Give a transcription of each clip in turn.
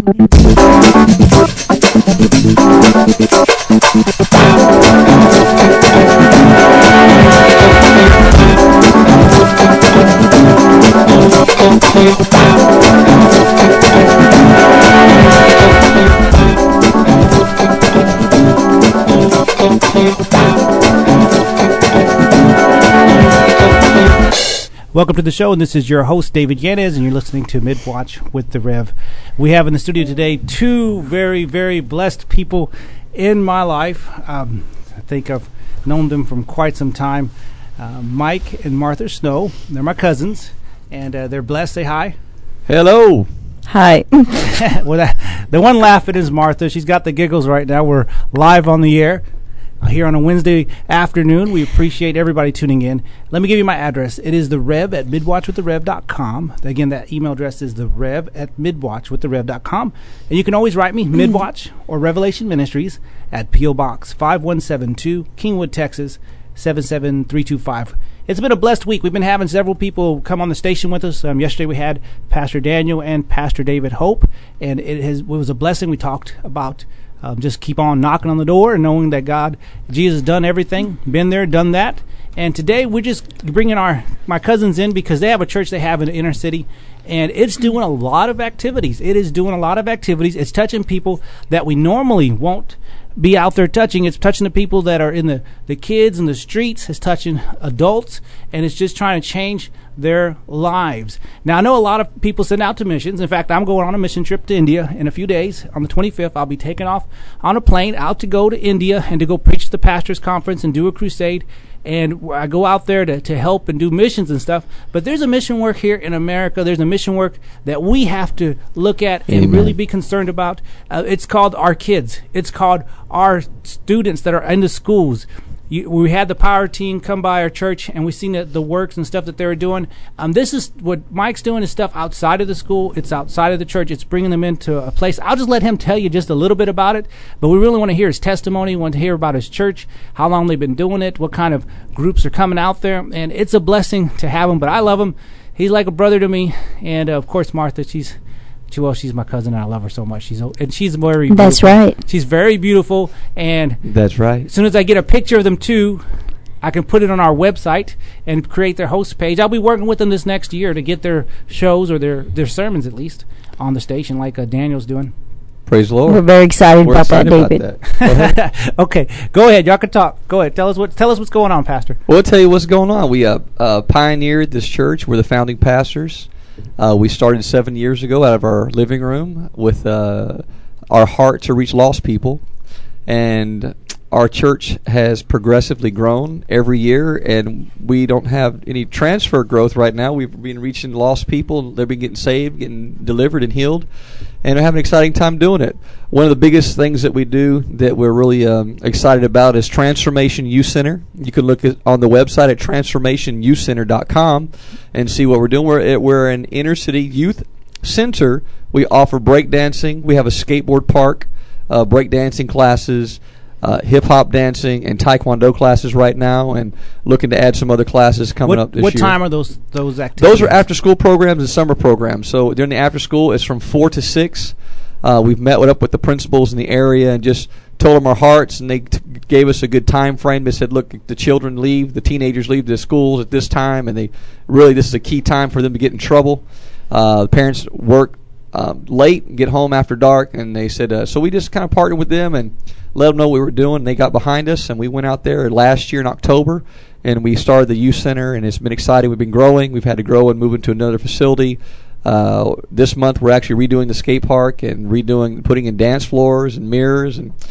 Welcome to the show, and this is your host, David Yanez, and you're listening to Midwatch with the Rev. We have in the studio today two very, very blessed people in my life. I think I've known them from quite some time. Mike and Martha Snow. They're my cousins, and they're blessed. Say hi. Hello. Hi. Well, the one laughing is Martha. She's got the giggles right now. We're live on the air here on a Wednesday afternoon. We appreciate everybody tuning in. Let me give you my address. It is the Rev at midwatchwiththerev.com. Again, that email address is the Rev at midwatchwiththerev.com. And you can always write me, Midwatch or Revelation Ministries, at P.O. Box 5172, Kingwood, Texas, 77325. It's been a blessed week. We've been having several people come on the station with us. Yesterday we had Pastor Daniel and Pastor David Hope, and it was a blessing. We talked about just keep on knocking on the door and knowing that Jesus has done everything, been there, done that. And today we're just bringing my cousins in because they have a church they have in the inner city, and it's doing a lot of activities. It's touching people that we normally won't be out there touching. It's touching the people that are in the kids in the streets. It's touching adults, and it's just trying to change their lives. Now, I know a lot of people send out to missions. In fact, I'm going on a mission trip to India in a few days. On the 25th, I'll be taking off on a plane out to go to India and to go preach at the pastors' conference and do a crusade. And I go out there to help and do missions and stuff. But there's a mission work here in America. There's a mission work that we have to look at and really be concerned about. It's called our kids. It's called our students that are in the schools. We had the power team come by our church, and we've seen the works and stuff that they were doing. This is what Mike's doing is stuff outside of the school. It's outside of the church. It's bringing them into a place. I'll just let him tell you just a little bit about it, but we really want to hear his testimony. We want to hear about his church, how long they've been doing it, what kind of groups are coming out there, and it's a blessing to have him, but I love him. He's like a brother to me, and of course, Martha, she's my cousin, and I love her so much. She's very beautiful. That's right. She's very beautiful, and that's right. As soon as I get a picture of them too, I can put it on our website and create their host page. I'll be working with them this next year to get their shows or their sermons at least on the station, like Daniel's doing. Praise the Lord. We're very excited about that, David. That. Okay, go ahead. Y'all can talk. Go ahead. Tell us what's going on, Pastor. Well, I'll tell you what's going on. We pioneered this church. We're the founding pastors. We started 7 years ago out of our living room with our heart to reach lost people. And our church has progressively grown every year, and we don't have any transfer growth right now. We've been reaching lost people. They've been getting saved, getting delivered and healed, and we're having an exciting time doing it. One of the biggest things that we do that we're really excited about is Transformation Youth Center. You can look on the website at transformationyouthcenter.com and see what we're doing. We're an inner city youth center. We offer breakdancing. We have a skateboard park, breakdancing classes, hip-hop dancing, and taekwondo classes right now, and looking to add some other classes coming up this year. What time are those activities? Those are after-school programs and summer programs. So during the after-school, it's from 4 to 6. We've met up with the principals in the area and just told them our hearts, and they gave us a good time frame. They said, look, the teenagers leave the schools at this time, and this is a key time for them to get in trouble. The parents work late and get home after dark, and they said, so we just kind of partnered with them and let them know what we were doing. They got behind us, and we went out there last year in October, and we started the youth center, and it's been exciting. We've been growing. We've had to grow and move into another facility. This month we're actually redoing the skate park and putting in dance floors and mirrors and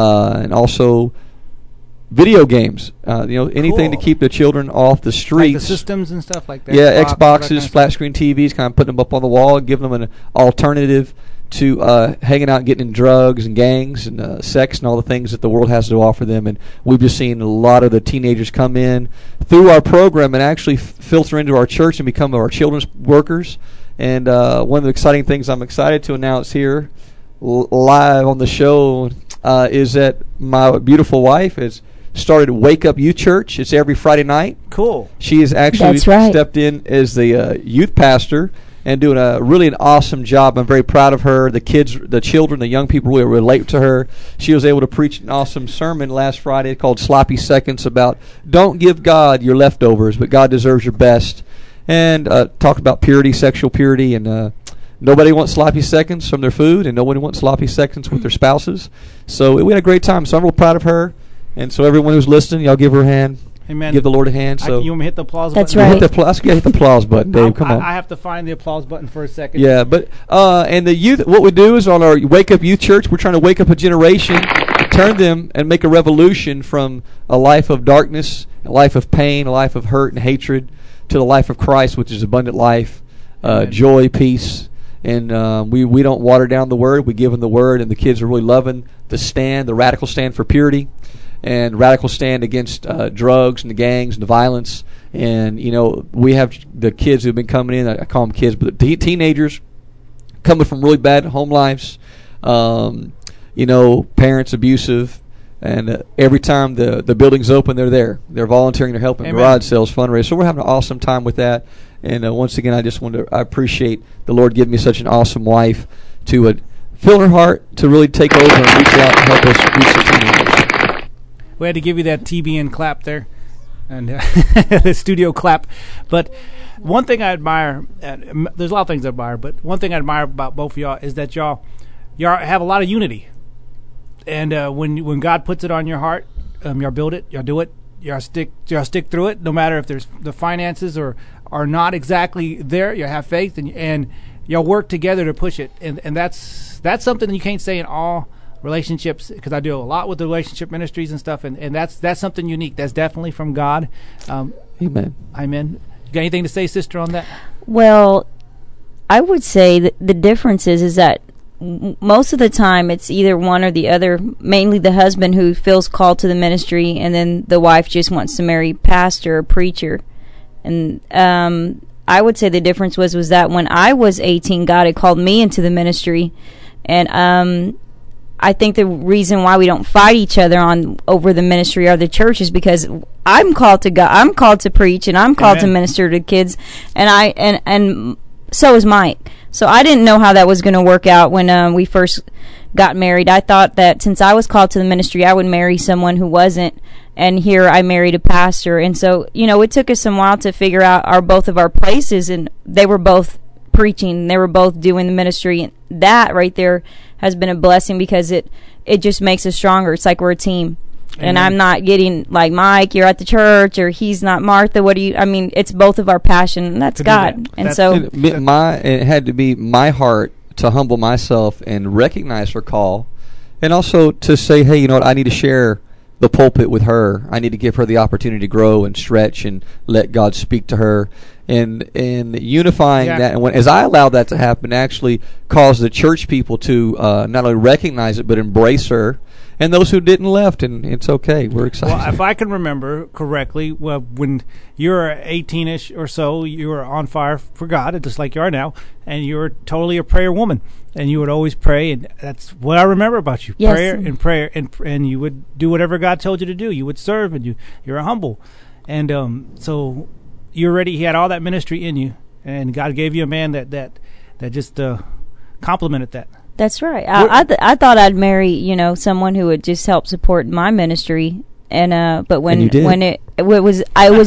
also video games. Anything to keep the children off the streets. Like the systems and stuff like that. Yeah, Xboxes, flat screen TVs, kind of putting them up on the wall and giving them an alternative to hanging out and getting in drugs and gangs and sex and all the things that the world has to offer them. And we've just seen a lot of the teenagers come in through our program and actually filter into our church and become our children's workers. And one of the exciting things I'm excited to announce here live on the show is that my beautiful wife has started Wake Up Youth Church. It's every Friday night. Cool. She has actually stepped in as the youth pastor, and doing an awesome job. I'm very proud of her. The kids, the children, the young people really relate to her. She was able to preach an awesome sermon last Friday called Sloppy Seconds about don't give God your leftovers, but God deserves your best. And talk about purity, sexual purity, and nobody wants sloppy seconds from their food, and nobody wants sloppy seconds with their spouses. So we had a great time. So I'm real proud of her. And so everyone who's listening, y'all give her a hand. Amen. Give the Lord a hand. So you want me to hit the applause That's button? right. Hit the applause button, Dave. Come on. I have to find the applause button for a second. Yeah, but and the youth, what we do is on our Wake Up Youth Church, we're trying to wake up a generation, turn them and make a revolution from a life of darkness, a life of pain, a life of hurt and hatred, to the life of Christ, which is abundant life, joy, peace. And we don't water down the Word. We give them the Word, and the kids are really loving the radical stand for purity, and radical stand against drugs and the gangs and the violence. And, we have the kids who've been coming in, I call them kids, but the teenagers coming from really bad home lives, parents abusive, and every time the building's open, they're there. They're volunteering, they're helping. Amen. Garage sales, fundraisers. So we're having an awesome time with that. And once again, I appreciate the Lord giving me such an awesome wife to fill her heart to really take over and reach out and help us reach the teenagers. We had to give you that TBN clap there, and the studio clap. But one thing I admire, there's a lot of things I admire, but one thing I admire about both of y'all is that y'all have a lot of unity. And when God puts it on your heart, y'all build it, y'all do it, y'all stick through it, no matter if there's the finances are not exactly there. You have faith, and y'all work together to push it. And that's something that you can't say in all relationships, because I do a lot with the relationship ministries and stuff, and that's something unique. That's definitely from God. Amen. Amen. You got anything to say, sister, on that? Well, I would say that the difference is that most of the time it's either one or the other, mainly the husband who feels called to the ministry, and then the wife just wants to marry pastor or preacher. And I would say the difference was that when I was 18, God had called me into the ministry, and I think the reason why we don't fight each other over the ministry or the church is because I'm called to God, I'm called to preach, and I'm called Amen. to minister to kids, and so is Mike. So I didn't know how that was going to work out when we first got married. I thought that since I was called to the ministry, I would marry someone who wasn't, and here I married a pastor. And so, it took us some while to figure out both of our places, and they were both preaching, they were both doing the ministry, and that right there has been a blessing because it just makes us stronger. It's like we're a team. Amen. And I'm not getting like, Mike, you're at the church, or he's not Martha. It's both of our passion, and that's God. And so it had to be my heart to humble myself and recognize her call, and also to say, hey, you know what, I need to share the pulpit with her. I need to give her the opportunity to grow and stretch and let God speak to her. And unifying that, and as I allowed that to happen, actually caused the church people to not only recognize it but embrace her. And those who didn't left, and it's okay. We're excited. Well, if I can remember correctly, when you were 18-ish or so, you were on fire for God, just like you are now, and you were totally a prayer woman, and you would always pray, and that's what I remember about you. Yes. Prayer, and you would do whatever God told you to do. You would serve, and you're humble. And so you he had all that ministry in you, and God gave you a man that just complemented that. That's right. I thought I'd marry, someone who would just help support my ministry, and but when it was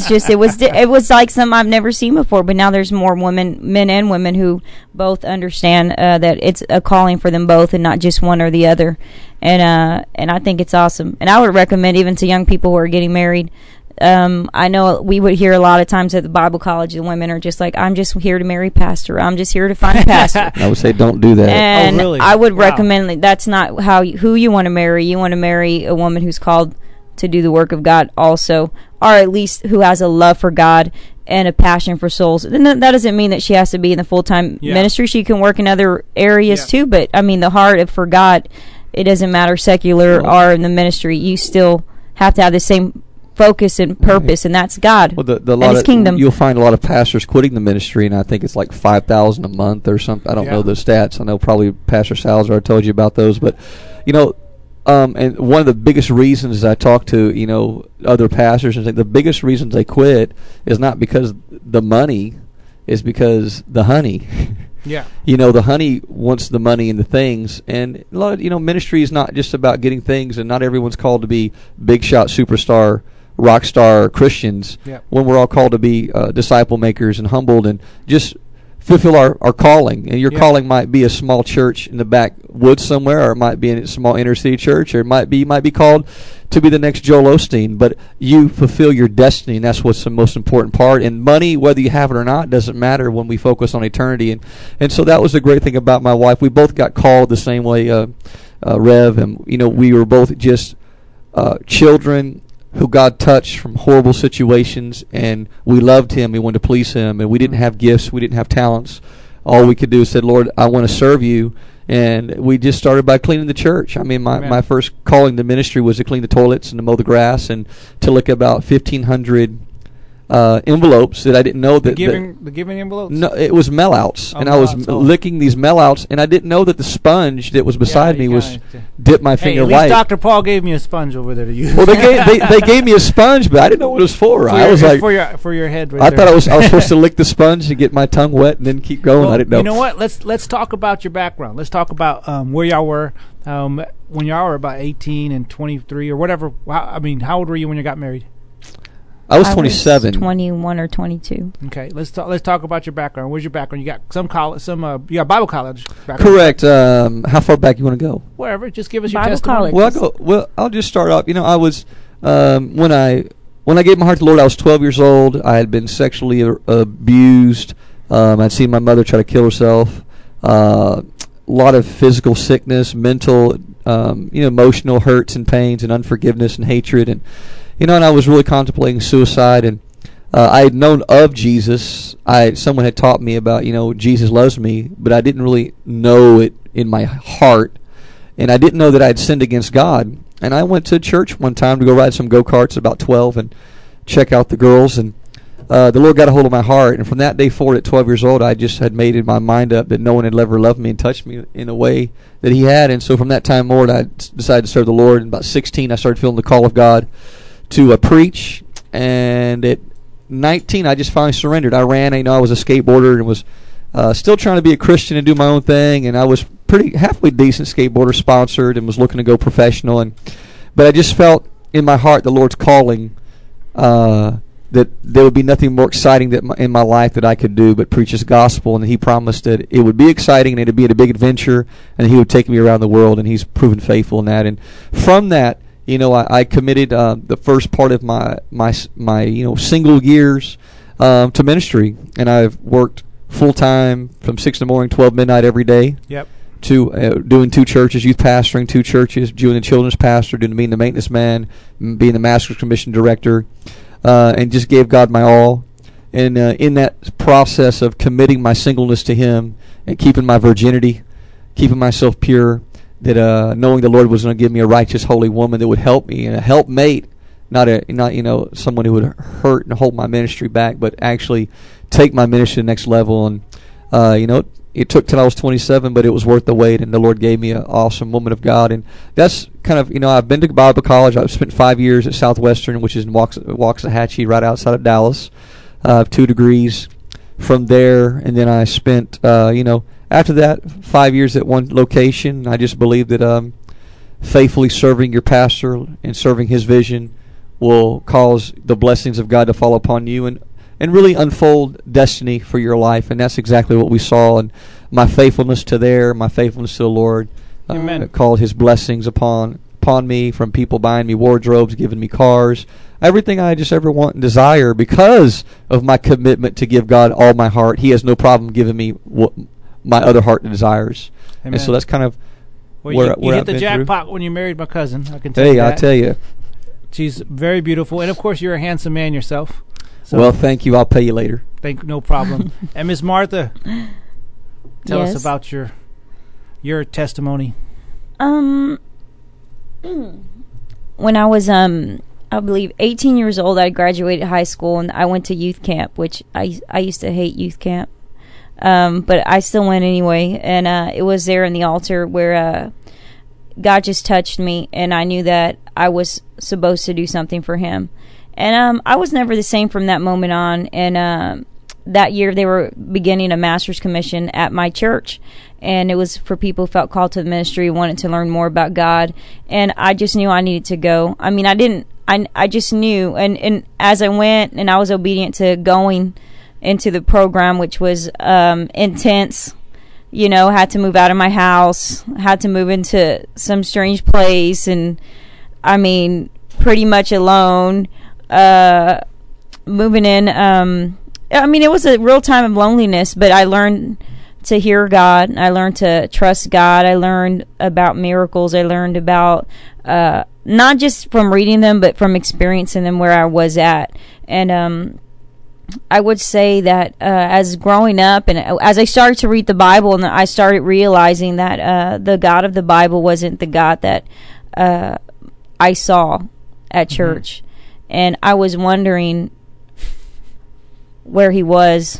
like something I've never seen before. But now there's more men and women who both understand that it's a calling for them both, and not just one or the other. And I think it's awesome. And I would recommend even to young people who are getting married. I know we would hear a lot of times at the Bible college, the women are just like, I'm just here to marry pastor. I'm just here to find a pastor. I would say don't do that. And really? I would recommend that's not who you want to marry. You want to marry a woman who's called to do the work of God also, or at least who has a love for God and a passion for souls. And that doesn't mean that she has to be in the full-time ministry. She can work in other areas too, but the heart for God, it doesn't matter secular or in the ministry. You still have to have the same focus and purpose, and that's God and His kingdom. You'll find a lot of pastors quitting the ministry, and I think it's like $5,000 a month or something. I don't know the stats. I know probably Pastor Salazar told you about those, but and one of the biggest reasons I talk to other pastors, and the biggest reasons they quit is not because the money, is because the honey. Yeah. The honey wants the money and the things, and a lot of, ministry is not just about getting things, and not everyone's called to be big shot superstar rock star Christians. Yep. When we're all called to be disciple makers and humbled and just fulfill our calling. And your calling might be a small church in the backwoods somewhere, or it might be a small inner city church, or you might be called to be the next Joel Osteen, but you fulfill your destiny, and that's what's the most important part. And money, whether you have it or not, doesn't matter when we focus on eternity. And so that was the great thing about my wife. We both got called the same way, Rev, and we were both just children who God touched from horrible situations, and we loved Him. We wanted to please Him, and we didn't have gifts. We didn't have talents. All we could do is said, Lord, I want to serve You. And we just started by cleaning the church. I mean, my first calling to ministry was to clean the toilets and to mow the grass and to look at about 1,500 envelopes that I didn't know that the giving envelopes. No, it was mail-outs, and I was licking these mail-outs, and I didn't know that the sponge that was beside me was dipped my finger at least white. Dr. Paul gave me a sponge over there to use. Well, they gave me a sponge, but I didn't know what it was for. I was like, for your head. Right I there. thought I was supposed to lick the sponge and get my tongue wet and then keep going. Well, I didn't know. You know what? Let's talk about your background. Let's talk about where y'all were when y'all were about 18 and 23 or whatever. How old were you when you got married? I was 27. 21 or 22. Okay, let's talk about your background. Where's your background? You got some college, you got Bible college background. Correct. How far back you want to go? Wherever. Just give us your Bible testimony. college. I'll just start off. I was when I gave my heart to the Lord, I was 12 years old. I had been sexually abused. I'd seen my mother try to kill herself. A lot of physical sickness, mental, emotional hurts and pains and unforgiveness and hatred, and I was really contemplating suicide, and I had known of Jesus. Someone had taught me about, Jesus loves me, but I didn't really know it in my heart, and I didn't know that I had sinned against God. And I went to church one time to go ride some go-karts about 12 and check out the girls, and the Lord got a hold of my heart, and from that day forward at 12 years old, I just had made my mind up that no one had ever loved me and touched me in a way that He had. And so from that time forward, I decided to serve the Lord. And about 16, I started feeling the call of God to preach, and at 19 I just finally surrendered. I ran. I was a skateboarder and was still trying to be a Christian and do my own thing, and I was pretty halfway decent skateboarder, sponsored, and was looking to go professional, but I just felt in my heart the Lord's calling that there would be nothing more exciting in my life that I could do but preach His gospel, and He promised that it would be exciting and it would be a big adventure, and He would take me around the world, and He's proven faithful in that. And from that, I committed the first part of my single years to ministry, and I've worked full time from 6 in the morning, 12 midnight every day. Yep. To doing 2 churches, youth pastoring 2 churches, doing the children's pastor, doing being the maintenance man, being the Master's Commission director, and just gave God my all. And in that process of committing my singleness to Him and keeping my virginity, keeping myself pure, that knowing the Lord was going to give me a righteous, holy woman that would help me, and a helpmate, not someone who would hurt and hold my ministry back, but actually take my ministry to the next level. And it took till I was 27, but it was worth the wait, and the Lord gave me an awesome woman of God. And that's kind of, I've been to Bible college. I've spent 5 years at Southwestern, which is in Waxahachie, right outside of Dallas. I have 2 degrees from there, and then I spent, after that, 5 years at one location. I just believe that faithfully serving your pastor and serving his vision will cause the blessings of God to fall upon you and really unfold destiny for your life. And that's exactly what we saw. And my faithfulness to my faithfulness to the Lord called His blessings upon me, from people buying me wardrobes, giving me cars, everything I just ever want and desire because of my commitment to give God all my heart. He has no problem giving me what my other heart desires. Amen. And so that's kind of where you hit I've the been jackpot through. when you married my cousin. I can tell you that. I tell you. She's very beautiful, and of course you're a handsome man yourself. So well, thank you. I'll pay you later. No problem. And Miss Martha, tell us about your testimony. When I was I believe 18 years old, I graduated high school, and I went to youth camp, which I used to hate youth camp. But I still went anyway, and it was there in the altar where God just touched me, and I knew that I was supposed to do something for Him. And I was never the same from that moment on. And that year they were beginning a master's commission at my church, and it was for people who felt called to the ministry, wanted to learn more about God, and I just knew I needed to go. I mean, I just knew, and as I went and I was obedient to going into the program, which was intense, you know, had to move out of my house, had to move into some strange place, and I mean, pretty much alone, moving in, I mean, it was a real time of loneliness, but I learned to hear God. I learned to trust God. I learned about miracles. I learned about, not just from reading them, but from experiencing them where I was at. And, I would say that, as growing up and as I started to read the Bible, and I started realizing that, the God of the Bible wasn't the God that, I saw at church. And I was wondering where he was.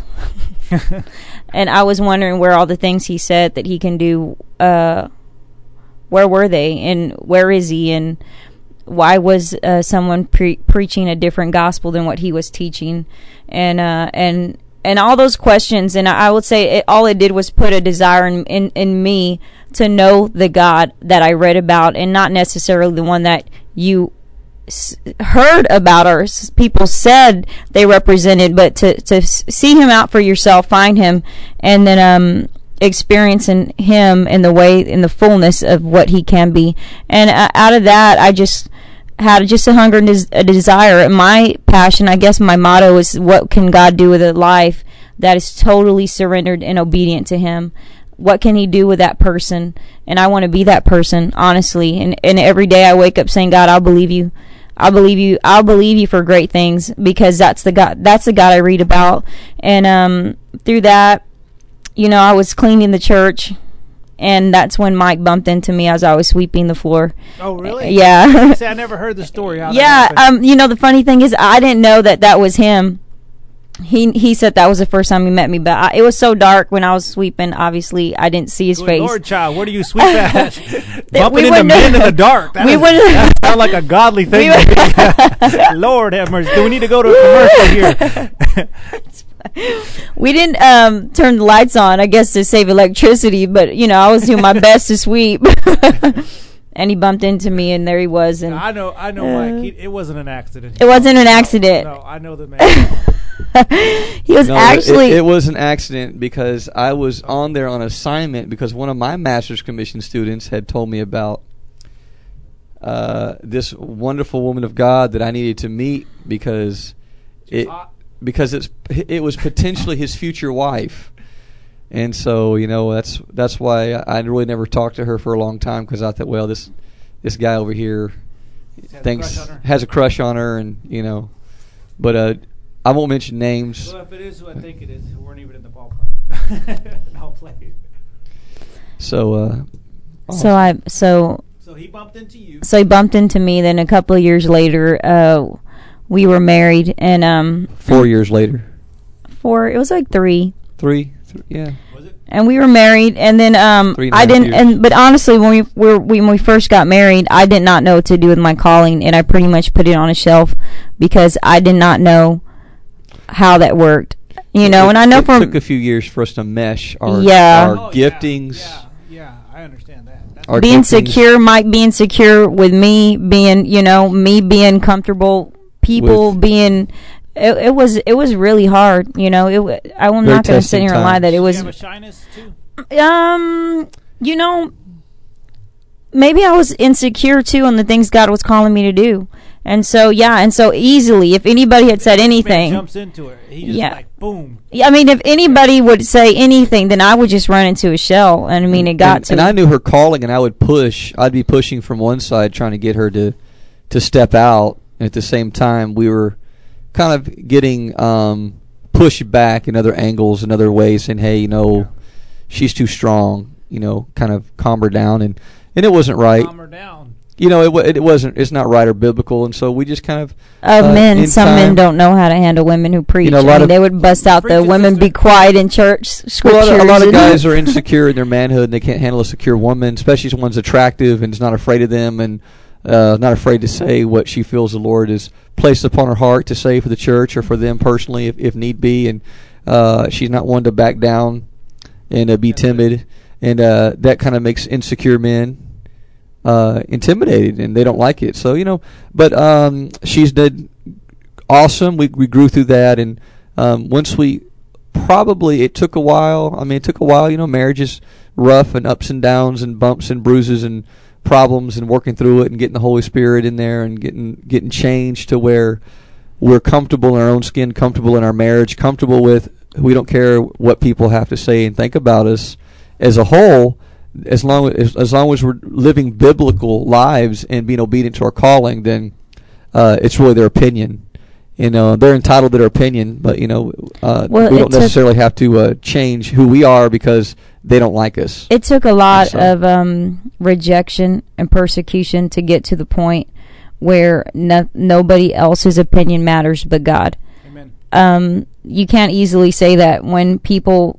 And I was wondering where all the things he said that he can do, where were they, and where is he, and why was someone preaching a different gospel than what he was teaching, and all those questions. And I would say all it did was put a desire in me to know the God that I read about, and not necessarily the one that you heard about or people said they represented, but to see him out for yourself, find him, and then experiencing him in the fullness of what he can be. And out of that, I just had a hunger and a desire. And my passion, I guess my motto is, what can God do with a life that is totally surrendered and obedient to him? What can he do with that person? And I want to be that person, honestly. And every day I wake up saying, God, I'll believe you. I'll believe you. I'll believe you for great things, because that's the God I read about. And through that, you know, I was cleaning the church, and that's when Mike bumped into me as I was sweeping the floor. Oh, really? Yeah. See, I never heard the story. Yeah. You know, the funny thing is, I didn't know that was him. He said that was the first time he met me, but it was so dark when I was sweeping. Obviously, I didn't see his face. Lord, child, where do you sweep at? Bumping into men in the dark. That sounds like a godly thing. Lord have mercy. Do we need to go to a commercial here? We didn't turn the lights on, I guess, to save electricity, but, you know, I was doing my best to sweep. And he bumped into me, and there he was. And I know, Mike. It wasn't an accident. It wasn't an accident. No, I know the man. He was actually. It was an accident because I was on there on assignment because one of my master's commission students had told me about this wonderful woman of God that I needed to meet because it was potentially his future wife. And so, you know, that's why I really never talked to her for a long time, because I thought, well, this guy over here has a crush on her, and, you know, but I won't mention names. Well, if it is who I think it is, we weren't even in the ballpark. I'll play. So he bumped into you. So he bumped into me. Then a couple of years later, we were married, and 4 years later. It was like three. Three, yeah. Was it? And we were married, and then I didn't. But honestly, when we first got married, I did not know what to do with my calling, and I pretty much put it on a shelf because I did not know how that worked. You know, and I know it took a few years for us to mesh our giftings. Yeah, I understand that. Being secure, Mike being secure with me, being, you know, me being comfortable, people being. It was really hard, you know. I'm not going to sit here and lie that it was. Did you have a shyness too? You know, maybe I was insecure too on the things God was calling me to do, and so easily, if anybody had said anything, jumps into it. He just like boom. Yeah, I mean, if anybody would say anything, then I would just run into a shell, and I mean, it got to. And I knew her calling, and I would push. I'd be pushing from one side, trying to get her to step out, and at the same time, we were kind of getting pushed back in other angles and other ways, saying, hey, you know, she's too strong, you know, kind of calm her down, and it wasn't right. Calm her down. You know, it's not right or biblical, and so we just kind of men don't know how to handle women who preach. You know, they would bust out the women be quiet in church scriptures. A lot of guys are insecure in their manhood, and they can't handle a secure woman, especially if one's attractive and is not afraid of them, and not afraid to say what she feels the Lord has placed upon her heart to say for the church or for them personally, if need be. And She's not one to back down and be timid, and that kind of makes insecure men intimidated, and they don't like it. So but she's did awesome. We grew through that, and once we probably it took a while. I mean, it took a while. Marriage is rough and ups and downs and bumps and bruises and problems, and working through it and getting the Holy Spirit in there and getting changed to where we're comfortable in our own skin, comfortable in our marriage, comfortable with we don't care what people have to say and think about us as a whole, as long as we're living biblical lives and being obedient to our calling, then it's really their opinion. They're entitled to their opinion, but we don't necessarily have to change who we are because they don't like us. It took a lot of rejection and persecution to get to the point where nobody else's opinion matters but God. Amen. You can't easily say that when people,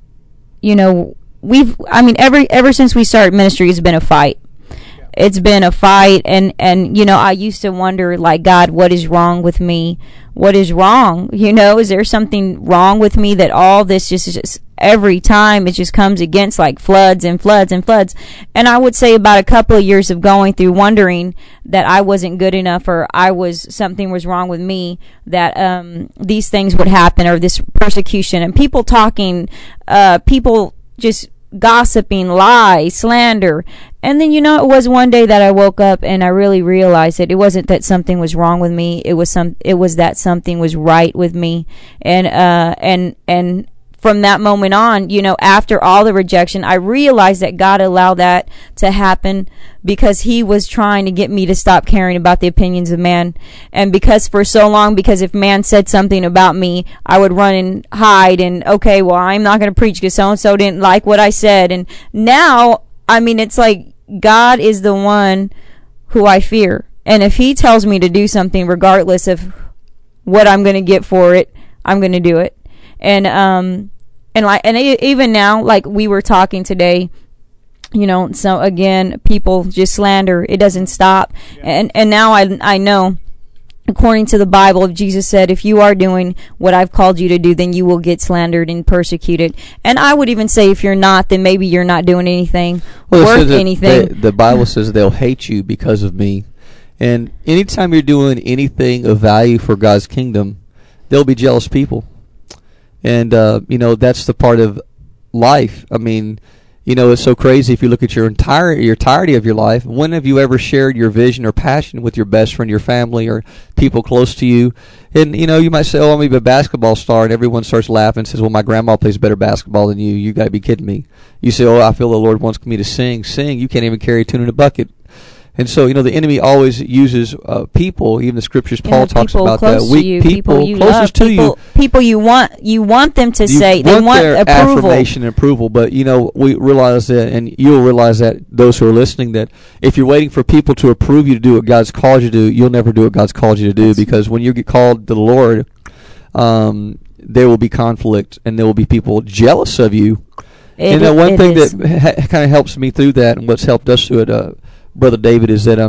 ever since we started ministry, it's been a fight. It's been a fight, and I used to wonder, like, God, what is wrong with me? What is wrong? Is there something wrong with me that all this just every time it just comes against, like, floods and floods and floods? And I would say about a couple of years of going through wondering that I wasn't good enough, or something was wrong with me, that these things would happen, or this persecution, and people talking, people just gossiping, lies, slander. And then it was one day that I woke up and I really realized that it wasn't that something was wrong with me. It was that something was right with me. And from that moment on, after all the rejection, I realized that God allowed that to happen because He was trying to get me to stop caring about the opinions of man. And because for so long, because if man said something about me, I would run and hide and, okay, well, I'm not going to preach because so-and-so didn't like what I said. And now, it's like God is the one who I fear. And if He tells me to do something, regardless of what I'm going to get for it, I'm going to do it. And even now, like we were talking today, so again, people just slander. It doesn't stop. Yeah. And now I know, according to the Bible, Jesus said, if you are doing what I've called you to do, then you will get slandered and persecuted. And I would even say if you're not, then maybe you're not doing anything worth anything. The Bible says they'll hate you because of me. And anytime you're doing anything of value for God's kingdom, there'll be jealous people. And, that's the part of life. It's so crazy if you look at your entirety of your life. When have you ever shared your vision or passion with your best friend, your family, or people close to you? And, you might say, oh, I'm going to be a basketball star, and everyone starts laughing and says, well, my grandma plays better basketball than you. You got to be kidding me. You say, oh, I feel the Lord wants me to sing. Sing. You can't even carry a tune in a bucket. And so, the enemy always uses people. Even the scriptures, Paul talks about that. Weak people closest to you. People you want them to say. They want their approval. Affirmation and approval. But, we realize that, and you'll realize that, those who are listening, that if you're waiting for people to approve you to do what God's called you to do, you'll never do what God's called you to do. Because when you get called to the Lord, there will be conflict, and there will be people jealous of you. One thing that kind of helps me through that, and what's helped us through it, Brother David, is that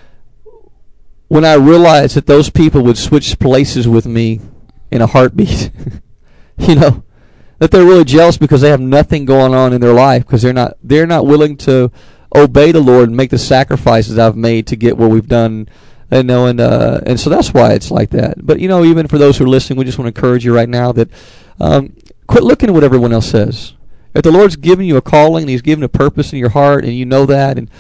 when I realized that those people would switch places with me in a heartbeat, that they're really jealous because they have nothing going on in their life, because they're not willing to obey the Lord and make the sacrifices I've made to get where we've done. And so that's why it's like that. But even for those who are listening, we just want to encourage you right now that quit looking at what everyone else says. If the Lord's given you a calling and He's given a purpose in your heart, and you know that, and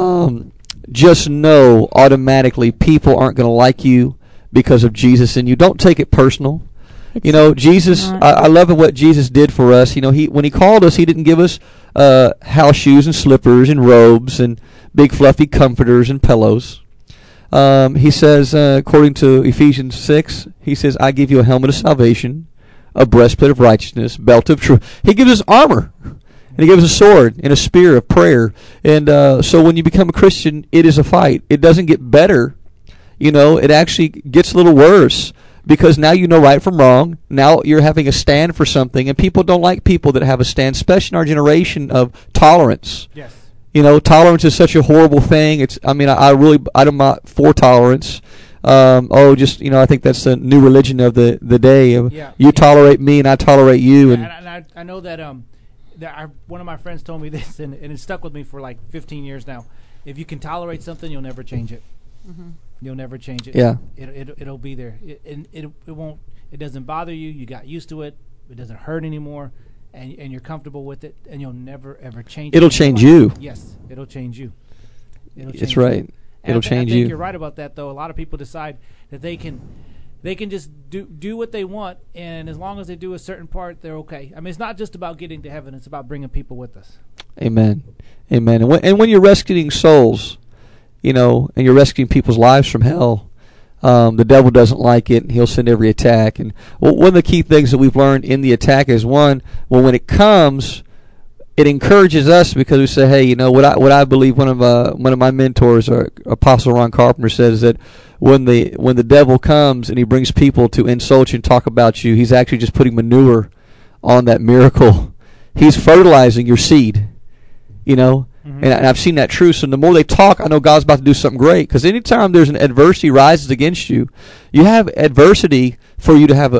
just know automatically people aren't going to like you because of Jesus in you. Don't take it personal. Jesus, I love what Jesus did for us. When He called us, He didn't give us house shoes and slippers and robes and big fluffy comforters and pillows. He says, according to Ephesians 6, He says, I give you a helmet of salvation, a breastplate of righteousness, belt of truth. He gives us armor, and He gives us a sword and a spear of prayer. And so when you become a Christian, it is a fight. It doesn't get better. It actually gets a little worse, because now you know right from wrong. Now you're having a stand for something, and people don't like people that have a stand, especially in our generation of tolerance. Yes. Tolerance is such a horrible thing. I'm not for tolerance. I think that's the new religion of the day. You tolerate me and I tolerate you. And I know that one of my friends told me this, and it stuck with me for like 15 years now. If you can tolerate something, you'll never change it. Mm-hmm. You'll never change it. Yeah. It'll be there. It won't. It doesn't bother you. You got used to it. It doesn't hurt anymore, and you're comfortable with it, and you'll never ever change it. It'll change you. Yes, it'll change you. It's right. It'll change you. I think you're right about that, though. A lot of people decide that they can just do what they want, and as long as they do a certain part, they're okay. I mean, it's not just about getting to heaven; it's about bringing people with us. Amen. And when you're rescuing souls, and you're rescuing people's lives from hell, the devil doesn't like it, and he'll send every attack. And one of the key things that we've learned in the attack is when it comes, it encourages us, because we say, hey, what I believe. One of my mentors, Apostle Ron Carpenter, says that when the devil comes and he brings people to insult you and talk about you, he's actually just putting manure on that miracle. He's fertilizing your seed, Mm-hmm. And I've seen that true. So the more they talk, I know God's about to do something great. Because anytime there's an adversity rises against you, you have adversity for you to have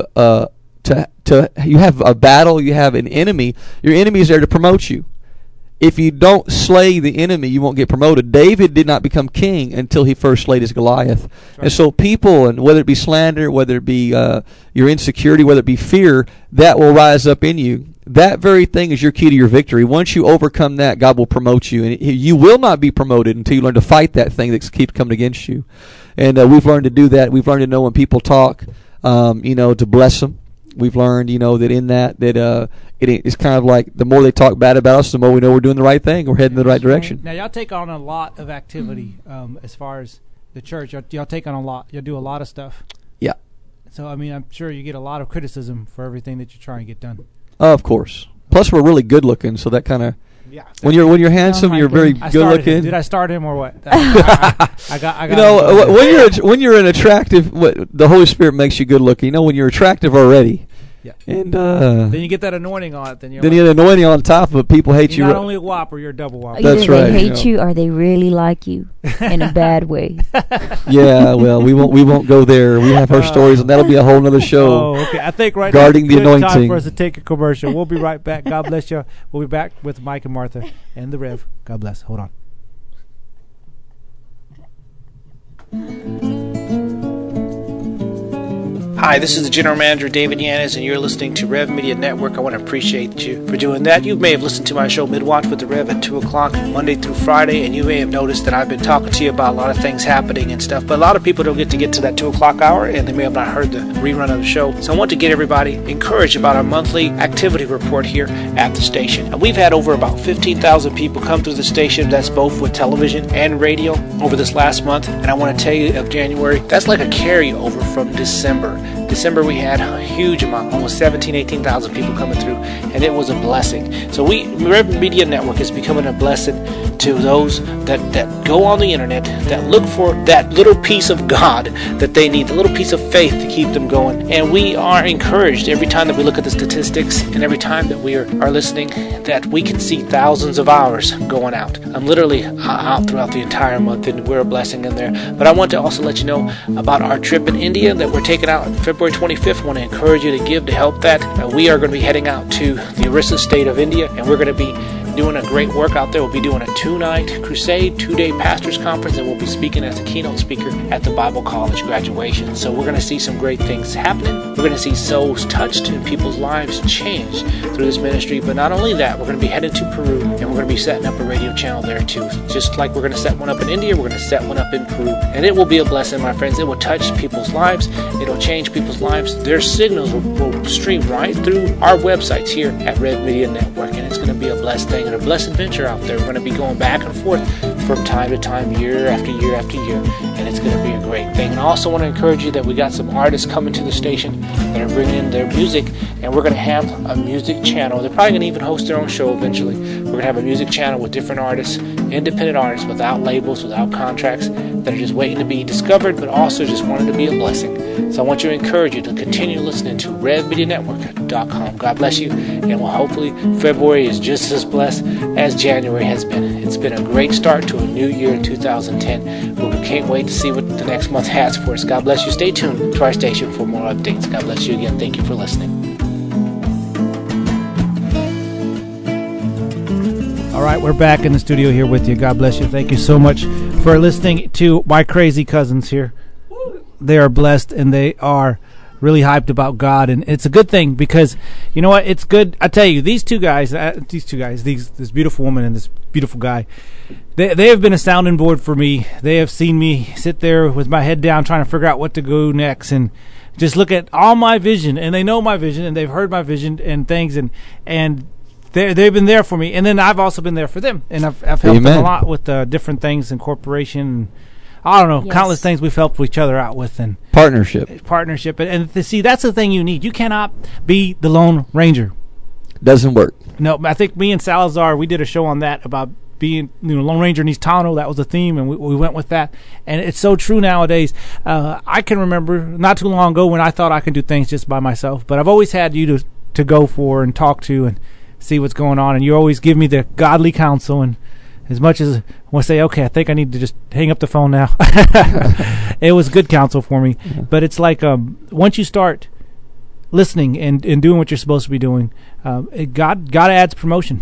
you have a battle, you have an enemy. Your enemy is there to promote you. If you don't slay the enemy, you won't get promoted. David did not become king until he first slayed his Goliath. Right. And so people, and whether it be slander, whether it be your insecurity, whether it be fear, that will rise up in you. That very thing is your key to your victory. Once you overcome that, God will promote you. And you will not be promoted until you learn to fight that thing that keeps coming against you. And we've learned to do that. We've learned to know when people talk, to bless them. We've learned, that in that it's kind of like the more they talk bad about us, the more we know we're doing the right thing. We're heading in the right direction. Now, y'all take on a lot of activity as far as the church. Y'all take on a lot. Y'all do a lot of stuff. Yeah. So, I mean, I'm sure you get a lot of criticism for everything that you try and get done. Of course. Plus, we're really good looking, so that kind of. Yeah. When you're handsome, you're very good looking. Did I start him or what? I got. When you're an attractive, the Holy Spirit makes you good looking. When you're attractive already. Yeah. And then you get that anointing on it. Then you get anointing on top of it. People hate you. You're not only a whopper, you're a double whopper. That's right. They hate you, or they really like you in a bad way. Yeah. Well, we won't go there. We have our stories, and that'll be a whole other show. Oh, okay. I think right guarding now the anointing. Time for us to take a commercial. We'll be right back. God bless you. We'll be back with Mike and Martha and the Rev. God bless. Hold on. Hi, this is the General Manager, David Yanez, and you're listening to Rev Media Network. I want to appreciate you for doing that. You may have listened to my show, Midwatch with the Rev, at 2 o'clock, Monday through Friday, and you may have noticed that I've been talking to you about a lot of things happening and stuff, but a lot of people don't get to that 2 o'clock hour, and they may have not heard the rerun of the show. So I want to get everybody encouraged about our monthly activity report here at the station. And we've had over about 15,000 people come through the station. That's both with television and radio over this last month, and I want to tell you of January, that's like a carryover from December. December we had a huge amount, almost 18,000 people coming through, and it was a blessing. So Rev Media Network is becoming a blessing to those that go on the internet, that look for that little piece of God that they need, the little piece of faith to keep them going. And we are encouraged every time that we look at the statistics and every time that we are listening that we can see thousands of hours going out. I'm literally out throughout the entire month, and we're a blessing in there. But I want to also let you know about our trip in India that we're taking out February 25th. I want to encourage you to give to help that. We are going to be heading out to the Orissa state of India, and we're going to be doing a great work out there. We'll be doing a 2-night crusade, 2-day pastors conference, and we'll be speaking as a keynote speaker at the Bible College graduation. So we're going to see some great things happening. We're going to see souls touched and people's lives changed through this ministry. But not only that, we're going to be headed to Peru, and we're going to be setting up a radio channel there too. Just like we're going to set one up in India, we're going to set one up in Peru. And it will be a blessing, my friends. It will touch people's lives. It'll change people's lives. Their signals will stream right through our websites here at Rev Media Network, and it's going to be a blessed thing and a blessed adventure out there. We're going to be going back and forth from time to time, year after year after year, and it's going to be a great thing. And I also want to encourage you that we got some artists coming to the station that are bringing in their music, and we're going to have a music channel. They're probably going to even host their own show eventually. We're going to have a music channel with different artists, independent artists, without labels, without contracts, that are just waiting to be discovered, but also just wanting to be a blessing. So I want to encourage you to continue listening to RevMediaNetwork.com. God bless you, and well, hopefully February is just as blessed as January has been. It's been a great start to a new year in 2010. We can't wait to see what the the next month has for us. God bless you. Stay tuned to our station for more updates. God bless you again. Thank you for listening. All right, we're back in the studio here with you. God bless you. Thank you so much for listening to my crazy cousins here. They are blessed, and they are really hyped about God, and it's a good thing because you know what? It's good. I tell you, these two guys, this beautiful woman and this beautiful guy, they have been a sounding board for me. They have seen me sit there with my head down trying to figure out what to go next, and just look at all my vision, and they know my vision, and they've heard my vision and things, and they've been there for me, and then I've also been there for them, and I've helped them a lot with different things in corporation. And I don't know, countless things we've helped each other out with, and partnership, and to see that's the thing you need. You cannot be the Lone Ranger. Doesn't work. No, I think me and Salazar, we did a show on that about being Lone Ranger in East Tano. That was the theme, and we went with that, and it's so true nowadays. I can remember not too long ago when I thought I could do things just by myself, but I've always had you to go for and talk to and see what's going on, and you always give me the godly counsel. And as much as I want to say, okay, I think I need to just hang up the phone now, it was good counsel for me. Yeah. But it's like once you start listening and doing what you're supposed to be doing, God adds promotion.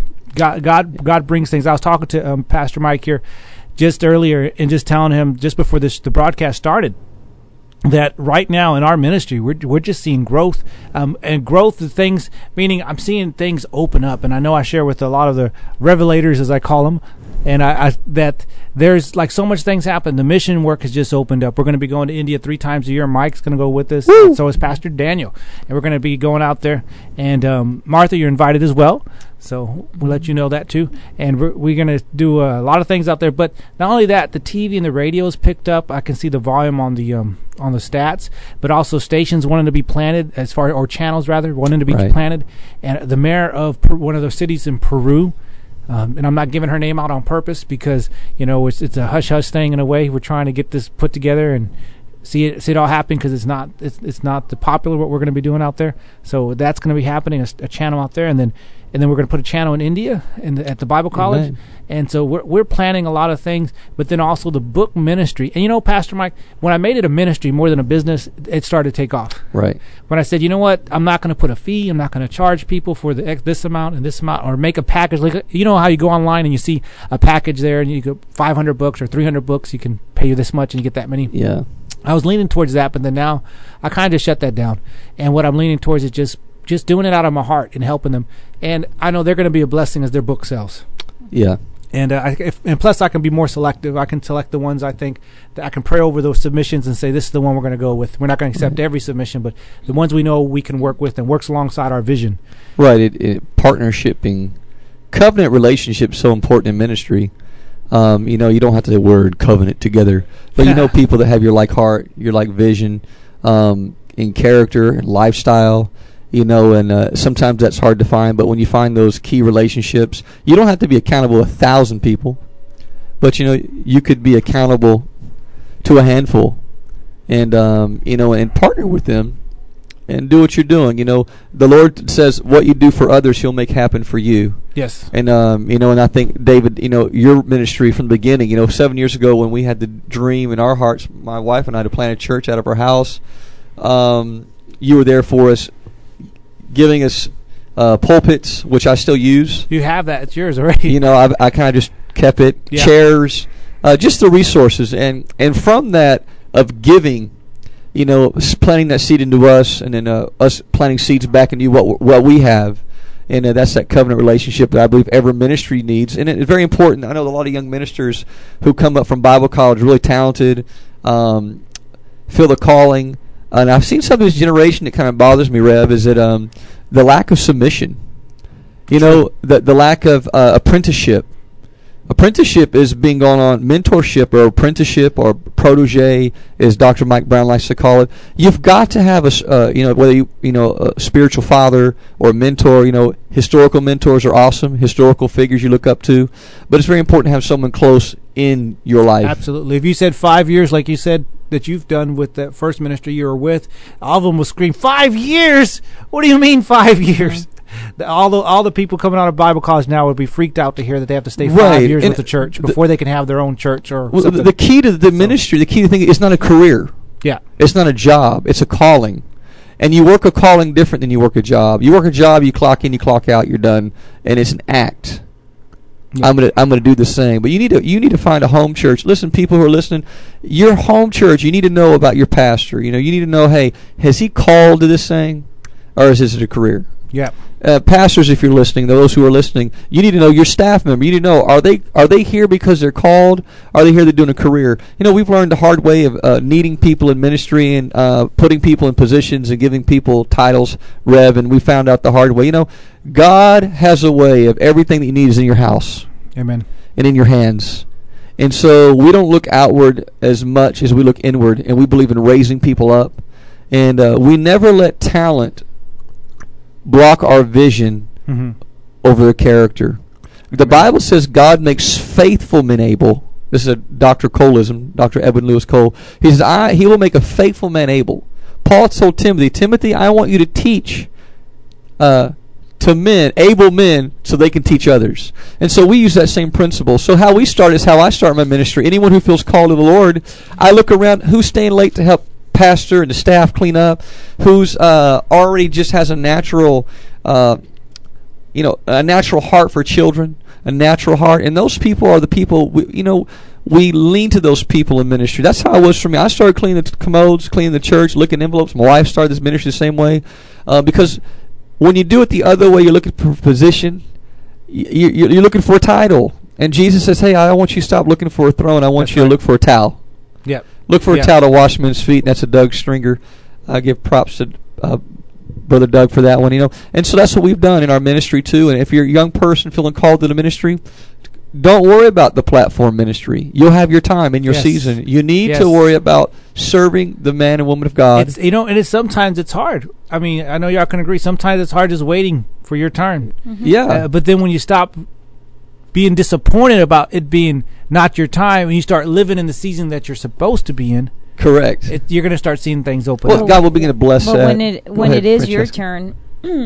God brings things. I was talking to Pastor Mike here just earlier and just telling him just before the broadcast started that right now in our ministry we're just seeing growth, and growth of things, meaning I'm seeing things open up, and I know I share with a lot of the revelators, as I call them, and I that there's like so much things happen. The mission work has just opened up. We're going to be going to India 3 times a year. Mike's going to go with us. Woo! So is Pastor Daniel, and we're going to be going out there. And Martha, you're invited as well. So we'll let you know that too. And we're going to do a lot of things out there. But not only that, the TV and the radio is picked up. I can see the volume on the stats, but also stations wanting to be planted, or channels rather, wanting to be planted. And the mayor of one of those cities in Peru, and I'm not giving her name out on purpose because it's a hush hush thing in a way. We're trying to get this put together and see it all happen because it's not the popular what we're going to be doing out there. So that's going to be happening, a channel out there, and then we're going to put a channel in India at the Bible College. Amen. And so we're planning a lot of things, but then also the book ministry. And Pastor Mike, when I made it a ministry more than a business, it started to take off. Right. When I said, you know what, I'm not going to put a fee, I'm not going to charge people for this amount and this amount, or make a package. Like, you know how you go online and you see a package there and you go 500 books or 300 books, you can pay you this much and you get that many. Yeah. I was leaning towards that, but then now I kind of shut that down. And what I'm leaning towards is just doing it out of my heart and helping them. And I know they're going to be a blessing as their book sells. Yeah. And and plus I can be more selective. I can select the ones I think that I can pray over those submissions and say this is the one we're going to go with. We're not going to accept every submission, but the ones we know we can work with and works alongside our vision. Right. Partnershiping, covenant relationships so important in ministry. You don't have to say word covenant together, but people that have your like heart, your like vision, in character and lifestyle. And sometimes that's hard to find, but when you find those key relationships, you don't have to be accountable to 1,000 people, but you could be accountable to a handful, and and partner with them and do what you're doing. The Lord says what you do for others, He'll make happen for you. Yes. And and I think, David, your ministry from the beginning, 7 years ago when we had the dream in our hearts, my wife and I, to plant a church out of our house, you were there for us, giving us pulpits, which I still use. You have that. It's yours already. I kind of just kept it. Yeah. Chairs, just the resources. And from that of giving, planting that seed into us, and then us planting seeds back into you, what we have. And that's that covenant relationship that I believe every ministry needs. And it's very important. I know a lot of young ministers who come up from Bible college, really talented, feel the calling. And I've seen some of this generation that kind of bothers me, Rev, is that the lack of submission. The lack of apprenticeship. Apprenticeship is being going on. Mentorship or apprenticeship or protege, as Dr. Mike Brown likes to call it. You've got to have whether you a spiritual father or a mentor. Historical mentors are awesome. Historical figures you look up to, but it's very important to have someone close in your life. Absolutely. If you said 5 years, like you said that you've done with that first ministry you were with, all of them will scream, 5 years? What do you mean 5 years? All the people coming out of Bible college now would be freaked out to hear that they have to stay 5 Right. years And with the church before they can have their own church or Well, something. the key to the ministry, the key to thing, it's not a career. Yeah. It's not a job. It's a calling. And you work a calling different than you work a job. You work a job, you clock in, you clock out, you're done, and it's an act. Yeah. I'm gonna do the same. But you need to find a home church. Listen, people who are listening, your home church, you need to know about your pastor. You need to know, hey, has he called to this thing, or is this a career? Yeah. Pastors, if you're listening, those who are listening, you need to know your staff member. You need to know, are they here because they're called? Are they here they're doing a career? We've learned the hard way of needing people in ministry and putting people in positions and giving people titles, Rev, and we found out the hard way. God has a way of everything that you need is in your house. Amen. And in your hands. And so we don't look outward as much as we look inward, and we believe in raising people up. And we never let talent block our vision over their character. The Bible says God makes faithful men able. This is a Dr. Coleism, Dr. Edwin Lewis Cole. He says, he will make a faithful man able. Paul told Timothy, I want you to teach to men, able men, so they can teach others. And so we use that same principle. So how we start is how I start my ministry. Anyone who feels called to the Lord, I look around, who's staying late to help pastor and the staff clean up, who's already just has a natural a natural heart for children, a natural heart, and those people are the people we lean to those people in ministry. That's how it was for me. I started cleaning the commodes, cleaning the church, looking at envelopes. My wife started this ministry the same way, because when you do it the other way, you're looking for a position, you're looking for a title, and Jesus says, hey, I don't want you to stop looking for a throne. I want you to look for a towel. Yep. Look for a towel to wash men's feet, and that's a Doug Stringer. I give props to Brother Doug for that one, And so that's what we've done in our ministry, too. And if you're a young person feeling called to the ministry, don't worry about the platform ministry. You'll have your time in your season. You need to worry about serving the man and woman of God. It's sometimes it's hard. I mean, I know y'all can agree. Sometimes it's hard just waiting for your turn. Mm-hmm. Yeah. But then when you stop being disappointed about it being not your time, and you start living in the season that you're supposed to be in, correct, you're going to start seeing things open up. God will begin to bless but that. when it is your turn,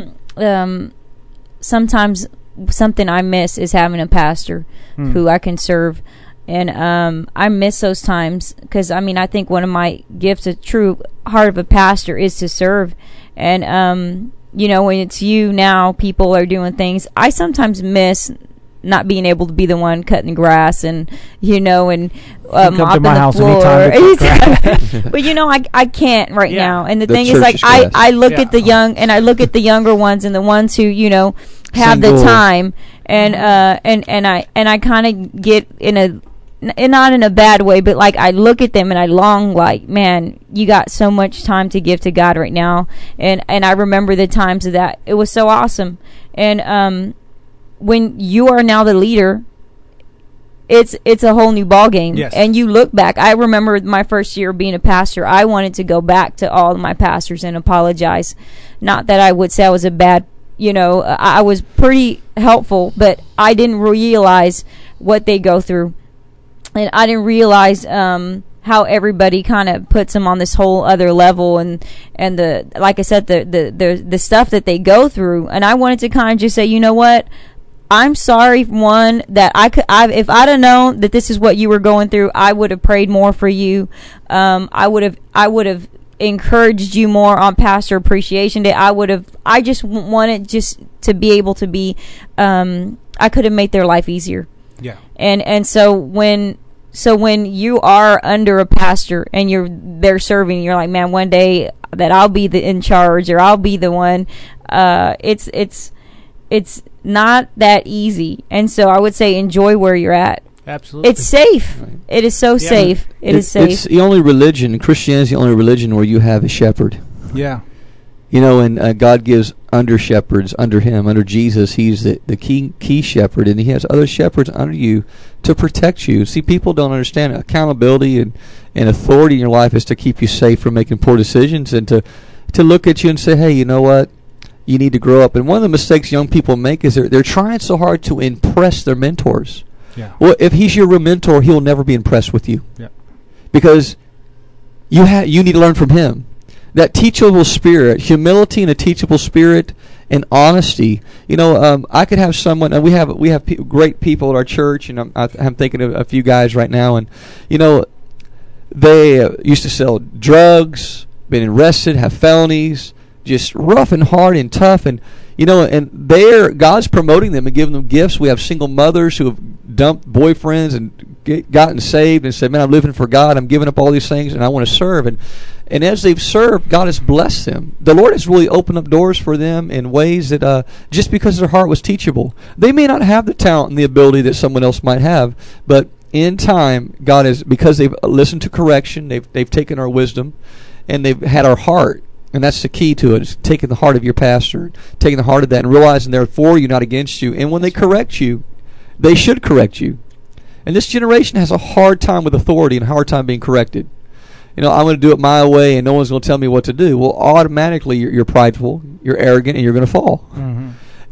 sometimes something I miss is having a pastor who I can serve. And I miss those times because, I think one of my gifts, a true heart of a pastor, is to serve. And, when it's you now, people are doing things. I sometimes miss not being able to be the one cutting the grass and mopping the floor. But I can't right now. And the thing is, like, I look at the young, and I look at the younger ones and the ones who have the time, and I kind of get in a, and not in a bad way, but like I look at them and I long, like, man, you got so much time to give to God right now. And I remember the times of that. It was so awesome. And when you are now the leader, it's a whole new ball game. Yes. And you look back. I remember my first year being a pastor. I wanted to go back to all of my pastors and apologize. Not that I would say I was a bad, I was pretty helpful, but I didn't realize what they go through. And I didn't realize how everybody kind of puts them on this whole other level, and the, like I said, the stuff that they go through. And I wanted to kind of just say, you know what? I'm sorry, one, that if I'd have known that this is what you were going through, I would have prayed more for you. I would have encouraged you more on Pastor Appreciation Day. I just wanted just to be able to be, I could have made their life easier. Yeah. And so when you are under a pastor and they're serving, you're like, man, one day that I'll be in charge, or I'll be the one. It's not that easy. And so I would say enjoy where you're at. Absolutely. It's safe. Right. It is so safe. It is safe. It's the only religion, Christianity is the only religion where you have a shepherd. Yeah. And God gives under shepherds under him, under Jesus. He's the key shepherd, and he has other shepherds under you to protect you. See, people don't understand accountability and authority in your life is to keep you safe from making poor decisions, and to look at you and say, hey, you know what? You need to grow up. And one of the mistakes young people make is they're trying so hard to impress their mentors. Yeah. Well, if he's your real mentor, he'll never be impressed with you. Yeah. Because you need to learn from him. That teachable spirit, humility and a teachable spirit and honesty. I could have someone, and we have great people at our church, and I'm thinking of a few guys right now, and they used to sell drugs, been arrested, have felonies, just rough and hard and tough, and God's promoting them and giving them gifts. We have single mothers who have dumped boyfriends and gotten saved and said, "Man, I'm living for God. I'm giving up all these things, and I want to serve." And as they've served, God has blessed them. The Lord has really opened up doors for them in ways that just because their heart was teachable. They may not have the talent and the ability that someone else might have, but in time, God has, because they've listened to correction, they've taken our wisdom, and they've had our heart. And that's the key to it, is taking the heart of your pastor, taking the heart of that, and realizing they're for you, not against you. And when they correct you, they should correct you. And this generation has a hard time with authority and a hard time being corrected. I'm going to do it my way, and no one's going to tell me what to do. Well, automatically you're prideful, you're arrogant, and you're going to fall. Mm-hmm.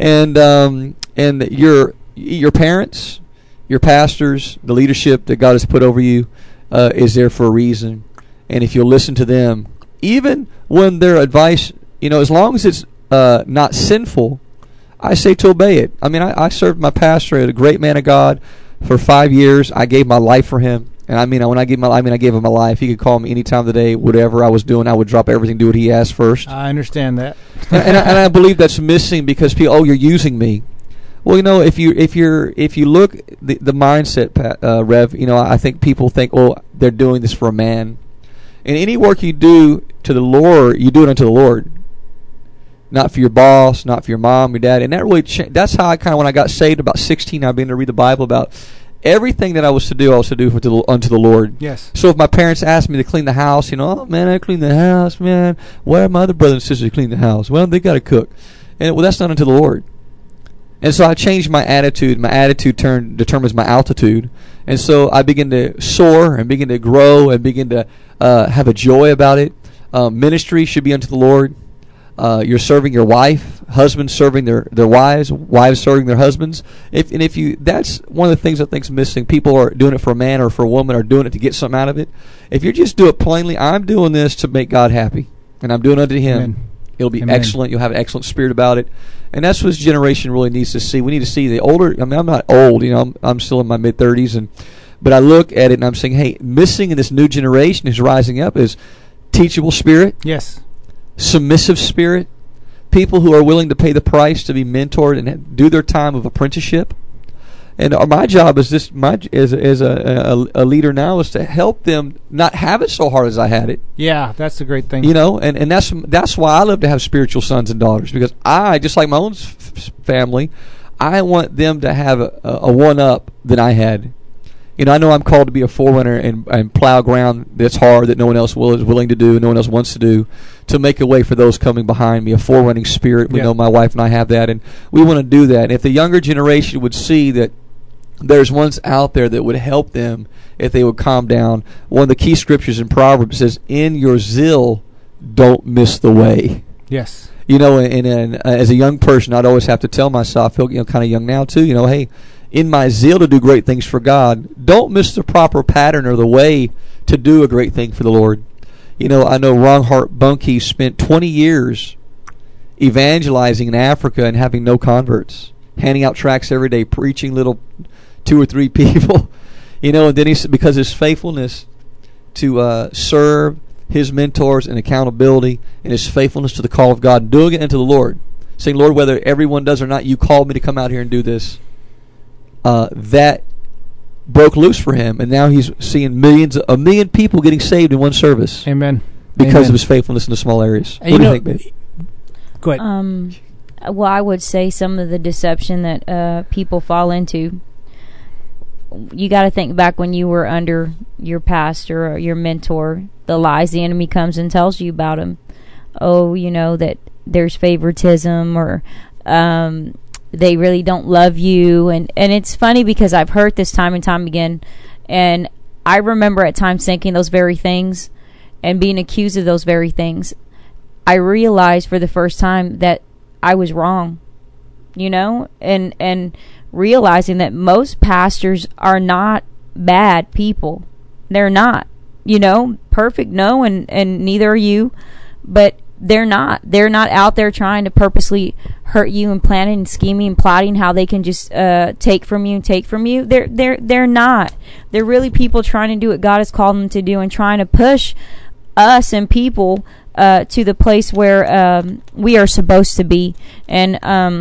And your parents, your pastors, the leadership that God has put over you is there for a reason. And if you'll listen to them, even when their advice, as long as it's not sinful, I say to obey it. I mean, I served my pastor, a great man of God, for 5 years. I gave my life for him. And I mean, when I gave him my life. He could call me any time of the day. Whatever I was doing, I would drop everything, do what he asked first. I understand that. and I believe that's missing because people, you're using me. Well, if you look the mindset, Rev, I think people think, they're doing this for a man. And any work you do to the Lord, you do it unto the Lord, not for your boss, not for your mom, your dad. And that really that's how I when I got saved about 16, I began to read the Bible about everything that I was to do unto the Lord. Yes. So if my parents asked me to clean the house, man, I clean the house, man. Where are my other brothers and sisters to clean the house? Well, they got to cook. And that's not unto the Lord. And so I changed my attitude. My attitude determines my altitude. And so I begin to soar and begin to grow and begin to have a joy about it. Ministry should be unto the Lord. You're serving your wife, husbands serving their wives, wives serving their husbands. That's one of the things I think's missing. People are doing it for a man or for a woman, or doing it to get something out of it. If you just do it plainly, I'm doing this to make God happy, and I'm doing it unto Him. Amen. It'll be Amen. excellent. You'll have an excellent spirit about it. And that's what this generation really needs to see. We need to see the older. I mean, I'm not old. I'm still in my mid-30s, but I look at it and I'm saying, hey, missing in this new generation who's rising up is teachable spirit. Yes. Submissive spirit. People who are willing to pay the price to be mentored and do their time of apprenticeship. And my job is as a leader now is to help them not have it so hard as I had it. Yeah, that's the great thing. And that's why I love to have spiritual sons and daughters, because I, just like my own family, I want them to have a one-up that I had. I know I'm called to be a forerunner and plow ground that's hard, that no one else is willing to do, no one else wants to do, to make a way for those coming behind me, a forerunning spirit. We know my wife and I have that, and we want to do that. And if the younger generation would see that there's ones out there that would help them if they would calm down. One of the key scriptures in Proverbs says, in your zeal, don't miss the way. Yes. And as a young person, I'd always have to tell myself, I feel kind of young now too, hey, in my zeal to do great things for God, don't miss the proper pattern or the way to do a great thing for the Lord. I know Ronhart Bunke spent 20 years evangelizing in Africa and having no converts, handing out tracts every day, preaching little 2 or 3 people. And then because his faithfulness to serve his mentors and accountability, and his faithfulness to the call of God, doing it unto the Lord, saying, Lord, whether everyone does or not, you called me to come out here and do this. That broke loose for him, and now he's seeing a million people getting saved in one service. Amen. Because of his faithfulness in the small areas. And what do you think, babe? Go ahead. Well, I would say some of the deception that people fall into. You got to think back when you were under your pastor or your mentor, the lies the enemy comes and tells you about him. That there's favoritism, or they really don't love you. And it's funny because I've heard this time and time again, and I remember at times thinking those very things and being accused of those very things. I realized for the first time that I was wrong, and realizing that most pastors are not bad people. They're not, perfect, no, and neither are you. But they're not out there trying to purposely hurt you and planning and scheming and plotting how they can just take from you. They're not. They're really people trying to do what God has called them to do and trying to push us and people to the place where we are supposed to be. And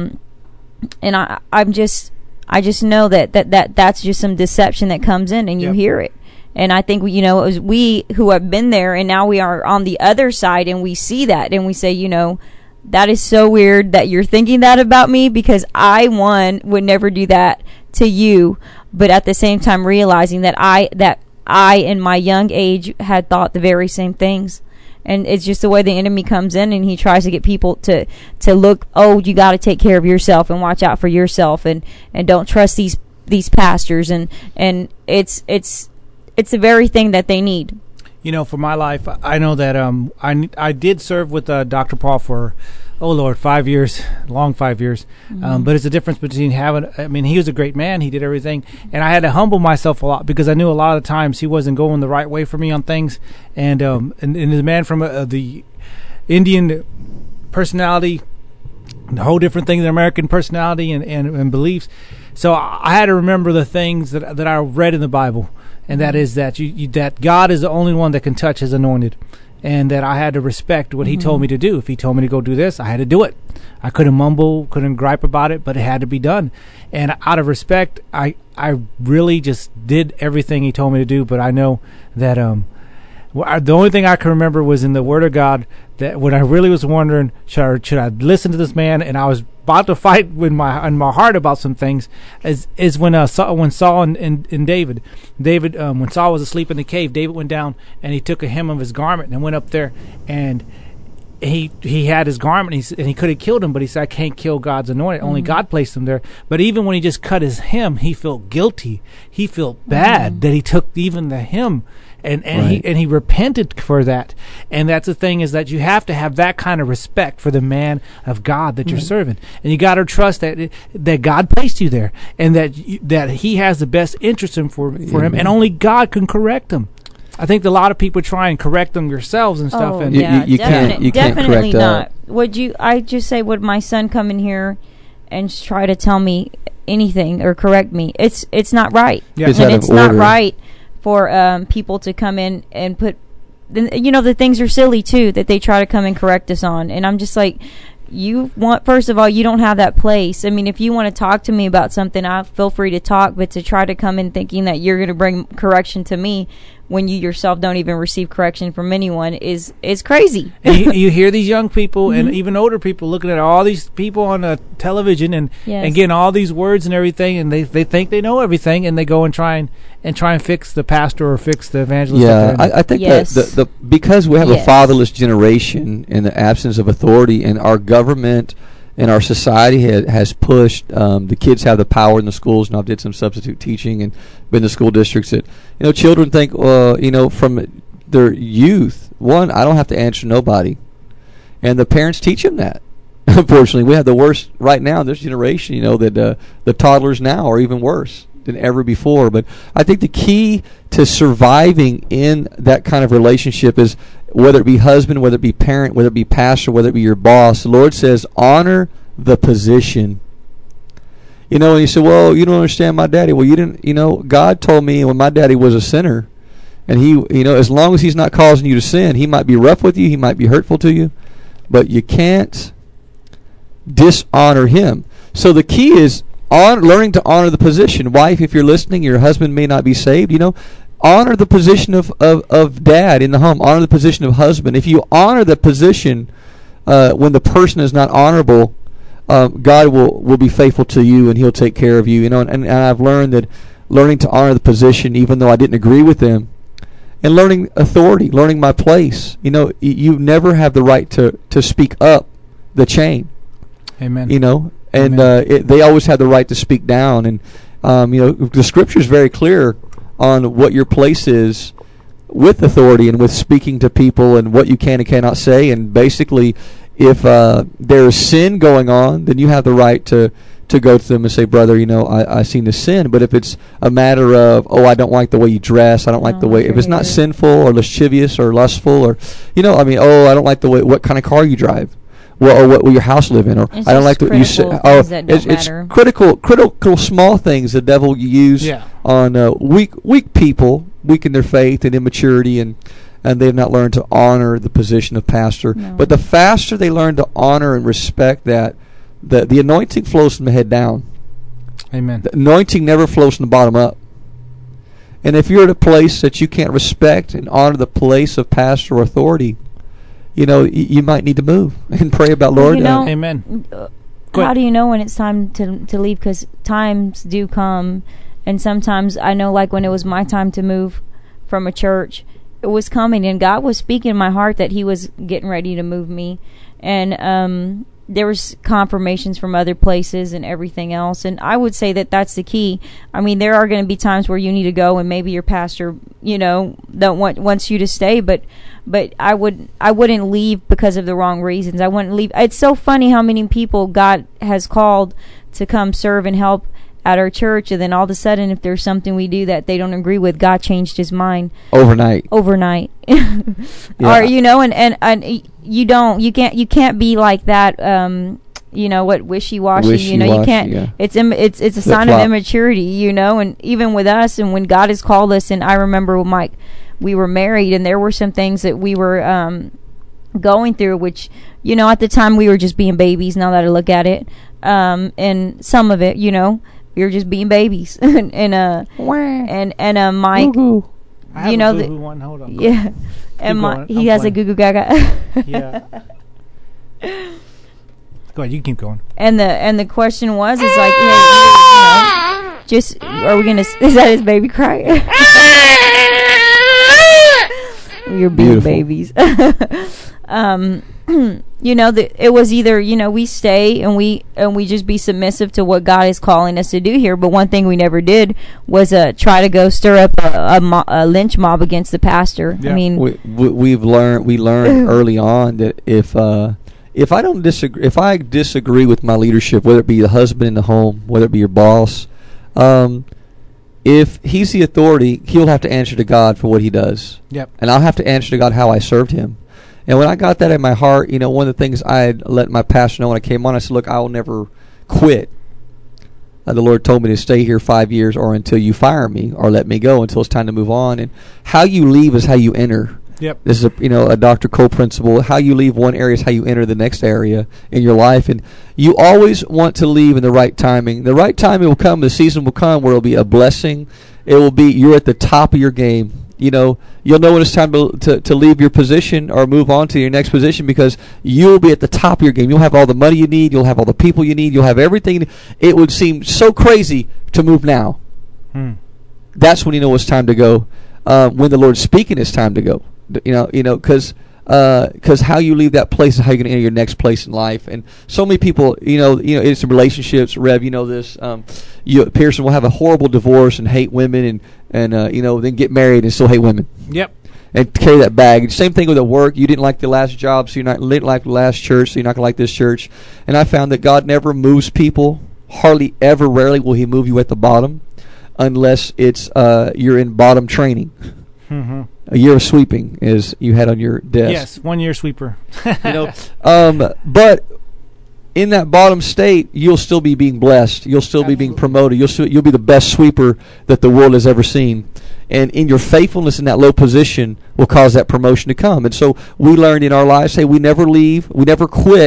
I just know that's just some deception that comes in, and you hear it. And I think, it was we who have been there, and now we are on the other side, and we see that, and we say, that is so weird that you're thinking that about me, because I, would never do that to you, but at the same time realizing that I in my young age had thought the very same things. And it's just the way the enemy comes in, and he tries to get people to look, you got to take care of yourself and watch out for yourself, and don't trust these pastors, and it's the very thing that they need. For my life, I know that I did serve with Dr. Paul for 5 years, long 5 years. Mm-hmm. But it's a difference between he was a great man. He did everything. And I had to humble myself a lot, because I knew a lot of times he wasn't going the right way for me on things. And the man from the Indian personality, a whole different thing than American personality and beliefs. So I had to remember the things that I read in the Bible. And that is that that God is the only one that can touch his anointed. And that I had to respect what he told me to do. If he told me to go do this, I had to do it. I couldn't mumble, couldn't gripe about it, but it had to be done. And out of respect, I really just did everything he told me to do. But I know that the only thing I can remember was in the Word of God, that when I really was wondering, should I listen to this man, and I was about to fight in my heart about some things, is when Saul and David, when Saul was asleep in the cave, David went down and he took a hem of his garment and went up there, and he had his garment, and he could have killed him, but he said, I can't kill God's anointed. Only God placed him there. But even when he just cut his hem, he felt guilty. He felt bad that he took even the hem. And he repented for that. And that's the thing, is that you have to have that kind of respect for the man of God that you're serving. And you got to trust that God placed you there, and that he has the best interest for him, and only God can correct him. I think a lot of people try and correct them yourselves and stuff. And you can't definitely correct not. I just say, would my son come in here and try to tell me anything or correct me? It's not right. Yeah. It's and out of it's not order. right for people to come in and put, the things are silly too that they try to come and correct us on. And I'm just like, first of all, you don't have that place. I mean, if you want to talk to me about something, I feel free to talk, but to try to come in thinking that you're going to bring correction to me when you yourself don't even receive correction from anyone is crazy. And you hear these young people and even older people looking at all these people on television and getting all these words and everything, and they think they know everything, and they go and try and fix the pastor or fix the evangelist. Yeah, I think that because we have a fatherless generation in the absence of authority, and our government and our society has pushed the kids have the power in the schools. And I've did some substitute teaching and been in school districts that children think from their youth, I don't have to answer nobody, and the parents teach them that. Unfortunately, we have the worst right now in this generation. That the toddlers now are even worse than ever before. But I think the key to surviving in that kind of relationship is, whether it be husband, whether it be parent, whether it be pastor, whether it be your boss, the Lord says, honor the position. And you say, well, you don't understand my daddy. Well, you didn't, God told me when my daddy was a sinner, and he, as long as he's not causing you to sin, he might be rough with you, he might be hurtful to you, but you can't dishonor him. So the key is learning to honor the position. Wife, if you're listening, your husband may not be saved, honor the position of dad in the home. Honor the position of husband. If you honor the position when the person is not honorable, God will be faithful to you, and he'll take care of you. And I've learned that learning to honor the position, even though I didn't agree with them, and learning authority, learning my place. You never have the right to speak up the chain. Amen. And they always have the right to speak down. And the Scripture is very clear on what your place is with authority and with speaking to people, and what you can and cannot say. And basically, if there is sin going on, then you have the right to to go to them and say, brother, I seen this sin. But if it's a matter of, I don't like the way you dress, I don't like the way, if it's not sinful or lascivious or lustful or, I don't like the way, what kind of car you drive. Well, or what will your house live in? Or it's I don't like what you say. It's critical small things the devil use on weak people, weak in their faith and immaturity, and they've not learned to honor the position of pastor. No. But the faster they learn to honor and respect that, the anointing flows from the head down. Amen. The anointing never flows from the bottom up. And if you're at a place that you can't respect and honor the place of pastor or authority, you might need to move and pray about, Lord. Amen. How do you know when it's time to leave? Because times do come, and sometimes I know, like when it was my time to move from a church, it was coming, and God was speaking in my heart that He was getting ready to move me, and there was confirmations from other places and everything else, and I would say that that's the key. I mean, there are going to be times where you need to go, and maybe your pastor, wants you to stay, but I wouldn't leave because of the wrong reasons. I wouldn't leave. It's so funny how many people God has called to come serve and help at our church, and then all of a sudden, if there's something we do that they don't agree with, God changed His mind overnight. Or and you can't be like that. Wishy-washy. You can't. Yeah. It's a sign of immaturity. And even with us, and when God has called us, and I remember with Mike, we were married, and there were some things that we were going through, which at the time we were just being babies. Now that I look at it, and some of it, we were just being babies, and Mike, I have a one. Hold on. Yeah, and he has a goo goo gaga. Yeah. Go ahead, you can keep going. And the question was, is like, just are we gonna? Is that his baby crying? You're being babies. It was either we stay and we just be submissive to what God is calling us to do here. But one thing we never did was try to go stir up a lynch mob against the pastor. Yeah. I mean, we learned early on that if I disagree with my leadership, whether it be the husband in the home, whether it be your boss, if he's the authority, he'll have to answer to God for what he does. Yep. And I'll have to answer to God how I served him. And when I got that in my heart, one of the things I had let my pastor know when I came on, I said, look, I will never quit. The Lord told me to stay here 5 years or until you fire me or let me go until it's time to move on. And how you leave is how you enter. Yep. This is a Dr. Cole principle. How you leave one area is how you enter the next area in your life. And you always want to leave in the right timing. The right timing will come. The season will come where it will be a blessing. It will be you're at the top of your game. You'll know when it's time to leave your position or move on to your next position because you'll be at the top of your game. You'll have all the money you need. You'll have all the people you need. You'll have everything. It would seem so crazy to move now. That's when you know it's time to go. When the Lord's speaking, it's time to go. Because how you leave that place is how you're going to enter your next place in life. And so many people, it's relationships. Rev, this. Pearson will have a horrible divorce and hate women, and then get married and still hate women. Yep. And carry that bag. Same thing with the work. You didn't like the last job, so you didn't like the last church, so you're not going to like this church. And I found that God never moves people. Hardly ever, rarely will He move you at the bottom, unless it's you're in bottom training. Mm-hmm. A year of sweeping is you had on your desk. Yes, 1 year sweeper. But in that bottom state, you'll still be being blessed. You'll still be being promoted. You'll be the best sweeper that the world has ever seen. And in your faithfulness in that low position will cause that promotion to come. And so we learned in our lives, we never leave, we never quit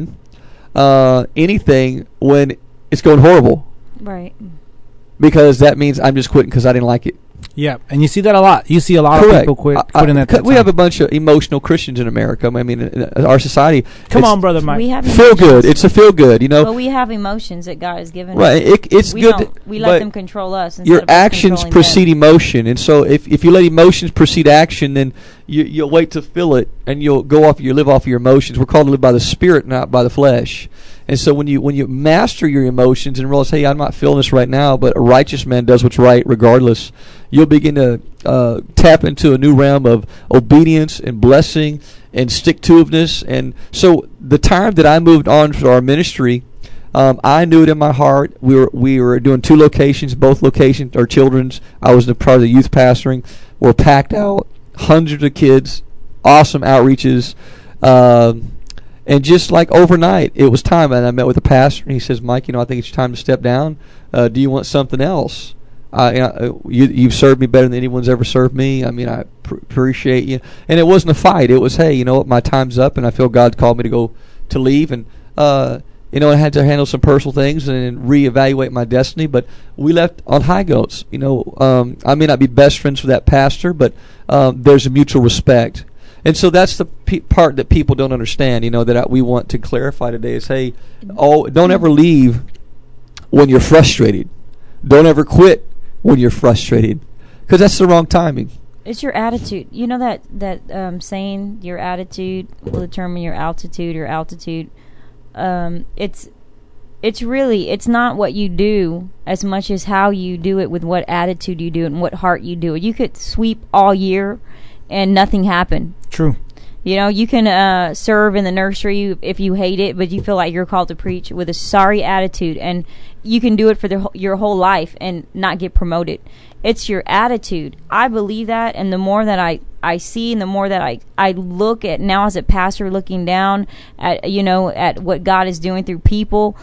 anything when it's going horrible. Right. Because that means I'm just quitting because I didn't like it. Yeah, and you see that a lot. You see a lot of people quitting at that time. We have a bunch of emotional Christians in America. I mean, in our society. Come on, Brother Mike. We have feel good. It's a feel good, But we have emotions that God has given us. Right. It's good. We let them control us. Your actions precede emotion. And so if you let emotions precede action, then you'll wait to feel it, and you'll live off your emotions. We're called to live by the Spirit, not by the flesh. And so when you master your emotions and realize, hey, I'm not feeling this right now, but a righteous man does what's right regardless, you'll begin to tap into a new realm of obedience and blessing and stick-to-itiveness. And so the time that I moved on for our ministry, I knew it in my heart. We were doing 2 locations. Both locations are children's. I was the part of the youth pastoring. We're packed out, hundreds of kids, awesome outreaches. And just like overnight, it was time. And I met with the pastor, and he says, Mike, I think it's time to step down. Do you want something else? You've served me better than anyone's ever served me. I mean, I appreciate you. And it wasn't a fight. It was, hey, my time's up, and I feel God called me to leave. And, I had to handle some personal things and reevaluate my destiny. But we left on high notes. I may not be best friends with that pastor, but there's a mutual respect. And so that's the part that people don't understand, that we want to clarify today is, hey, don't ever leave when you're frustrated. Don't ever quit when you're frustrated, because that's the wrong timing. It's your attitude. You know that saying, your attitude will determine your altitude or altitude. It's not what you do as much as how you do it, with what attitude you do it and what heart you do it. You could sweep all year and nothing happened. True. You can serve in the nursery if you hate it, but you feel like you're called to preach with a sorry attitude, and you can do it for your whole life and not get promoted. It's your attitude. I believe that, and the more that I see, and the more that I look at now as a pastor, looking down at at what God is doing through people,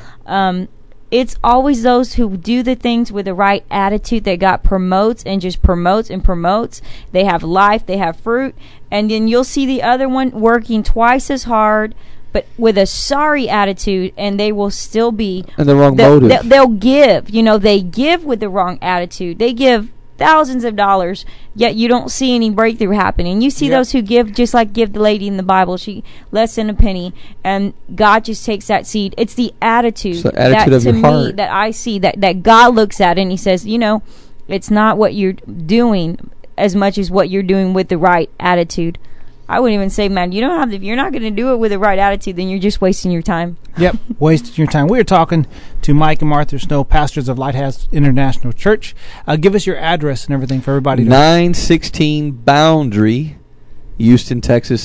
it's always those who do the things with the right attitude that God promotes and just promotes and promotes. They have life, they have fruit, and then you'll see the other one working twice as hard, but with a sorry attitude, and they will still be and the wrong motive. They'll give. They give with the wrong attitude. They give thousands of dollars, yet you don't see any breakthrough happening. You see those who give, just like give the lady in the Bible. She less than a penny, and God just takes that seed. It's the attitude, it's the attitude of your heart that I see, that God looks at, and He says, it's not what you're doing as much as what you're doing with the right attitude. I wouldn't even say, man, if you're not going to do it with the right attitude, then you're just wasting your time. Yep, wasting your time. We are talking to Mike and Martha Snow, pastors of Lighthouse International Church. Give us your address and everything for everybody. 916 Boundary, Houston, Texas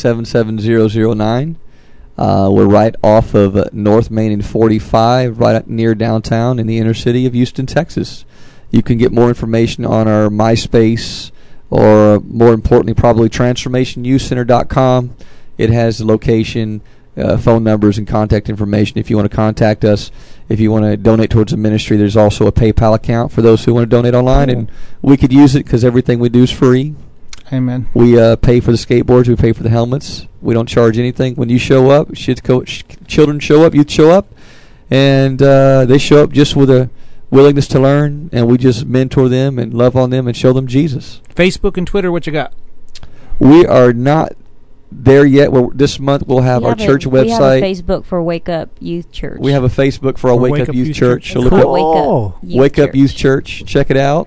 77009. We're right off of North Main and 45, right near downtown in the inner city of Houston, Texas. You can get more information on our MySpace, or more importantly, probably transformationyouthcenter.com. It has the location, phone numbers, and contact information if you want to contact us. If you want to donate towards the ministry, there's also a PayPal account for those who want to donate online, and we could use it because everything we do is free. Amen. We pay for the skateboards. We pay for the helmets. We don't charge anything. When you show up, children show up, youth show up, and they show up just with a willingness to learn, and we just mentor them and love on them and show them Jesus. Facebook and Twitter, what you got? We are not there yet. This month we'll have our church website. We have a Facebook for Wake Up Youth Church. We have a Facebook for our Wake Up Youth Church. So look Cool. up Wake Up Youth Church. Check it out.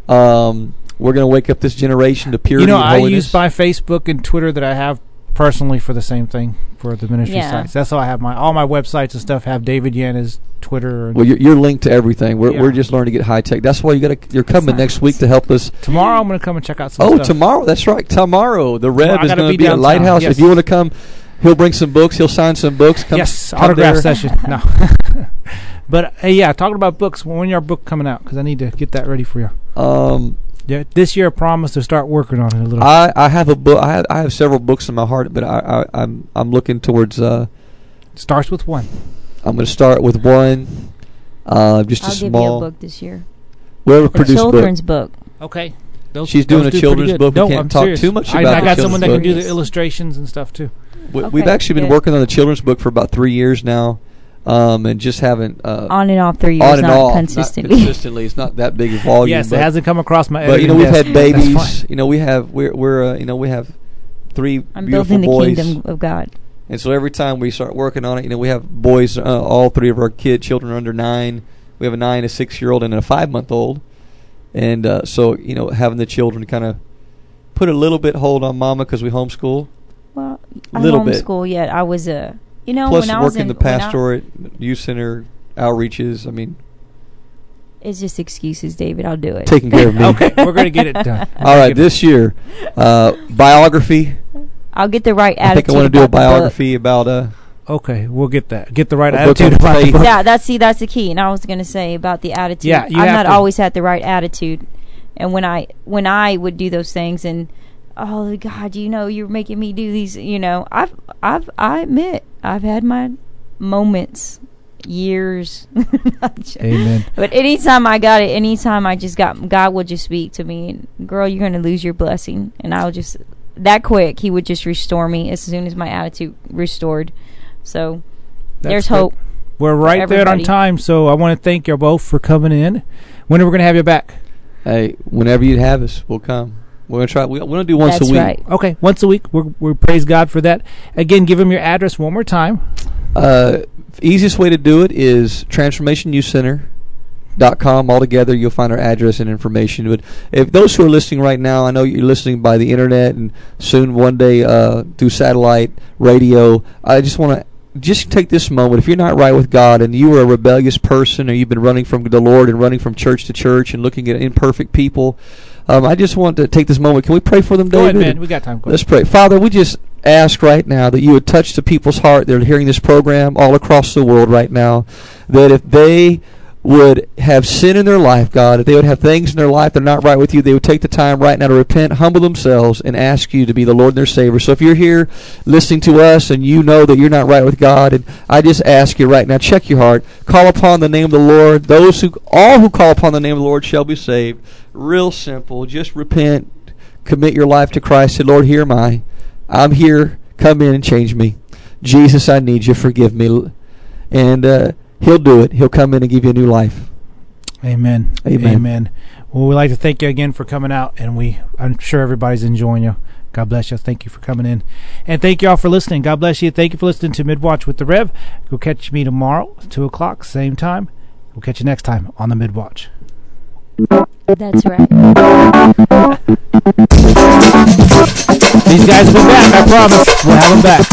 We're going to wake up this generation to purity and holiness. I use my Facebook and Twitter that I have personally for the same thing, for the ministry sites. That's how I have all my websites and stuff have David Yanna's Twitter. Well, you're linked to everything. We're just learning to get high tech. That's why you're coming next week to help us. Tomorrow I'm going to come and check out some stuff. Oh, tomorrow? That's right. Tomorrow. The Rev is going to be at Lighthouse. Yes. If you want to come, he'll bring some books. He'll sign some books. Come autograph session. No. But, hey, talking about books, when's your book coming out? Because I need to get that ready for you. This year I promise to start working on it a little. I have a book. I have several books in my heart, but I'm looking towards. Starts with one. I'm going to start with one. I'll give you a book this year. We'll a produce children's book. Okay. She's doing a children's book. We can't talk too much about it. I got someone that can do the illustrations and stuff too. We've actually been working on the children's book for about 3 years now. And just haven't on and off 3 years, on and not off, consistently. Not consistently. It's not that big a volume. Yes, it hasn't come across my. But we've had babies. We have we have 3 I'm beautiful building the boys. kingdom of God. And so every time we start working on it, we have boys. All 3 of our children are under 9. We have a 9, a 6-year-old, and a 5-month-old. And so having the children kind of put a little bit hold on Mama because we homeschool. Well, I homeschool yet. I was plus when I was working the pastorate, youth center, outreaches. I mean, it's just excuses, David. I'll do it. Taking care of me. Okay, we're going to get it done. All right, this year, biography. I'll get the right attitude. I think I want to do a biography about Okay, we'll get that. Get the right A book attitude on about the faith. book. Yeah, that's the key. And I was going to say about the attitude. Yeah, you I've have not to- always had the right attitude, and when I would do those things, and oh God, you're making me do these. I admit I've had my moments, years. Amen. But anytime I just got, God will just speak to me, and girl, you're going to lose your blessing, and I'll just that quick He would just restore me as soon as my attitude restored. So there's good. hope. We're right there on everybody. time, so I want to thank you both for coming in. When are we going to have you back? Hey, whenever you'd have us, we'll come. We're gonna try. We're gonna do once That's a week. right. Okay, once a week. We praise God for that. Again, give him your address one more time. Easiest way to do it is transformationyouthcenter.com. Altogether, you'll find our address and information. But if those who are listening right now, I know you're listening by the internet and soon one day through satellite radio. I just want to take this moment. If you're not right with God and you are a rebellious person, or you've been running from the Lord and running from church to church and looking at imperfect people, I just want to take this moment. Can we pray for them, Go David? ahead, man. We got time. Go Let's ahead. pray. Father, we just ask right now that you would touch the people's heart that are hearing this program all across the world right now, that if they would have sin in their life, God, if they would have things in their life that are not right with you, they would take the time right now to repent, humble themselves, and ask you to be the Lord and their Savior. So if you're here listening to us and you know that you're not right with God, and I just ask you right now, check your heart, call upon the name of the Lord. All who call upon the name of the Lord shall be saved. Real simple. Just repent, commit your life to Christ. Say, Lord, here am I. I'm here. Come in and change me. Jesus, I need you. Forgive me. And He'll do it. He'll come in and give you a new life. Amen. Amen. Amen. Well, we'd like to thank you again for coming out, and I'm sure everybody's enjoying you. God bless you. Thank you for coming in. And thank you all for listening. God bless you. Thank you for listening to Midwatch with the Rev. Go catch me tomorrow, 2 o'clock, same time. We'll catch you next time on the Midwatch. That's right. These guys will be back, I promise. We'll have them back.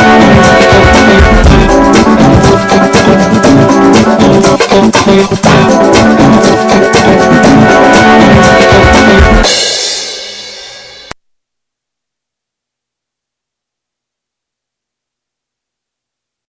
Thank you.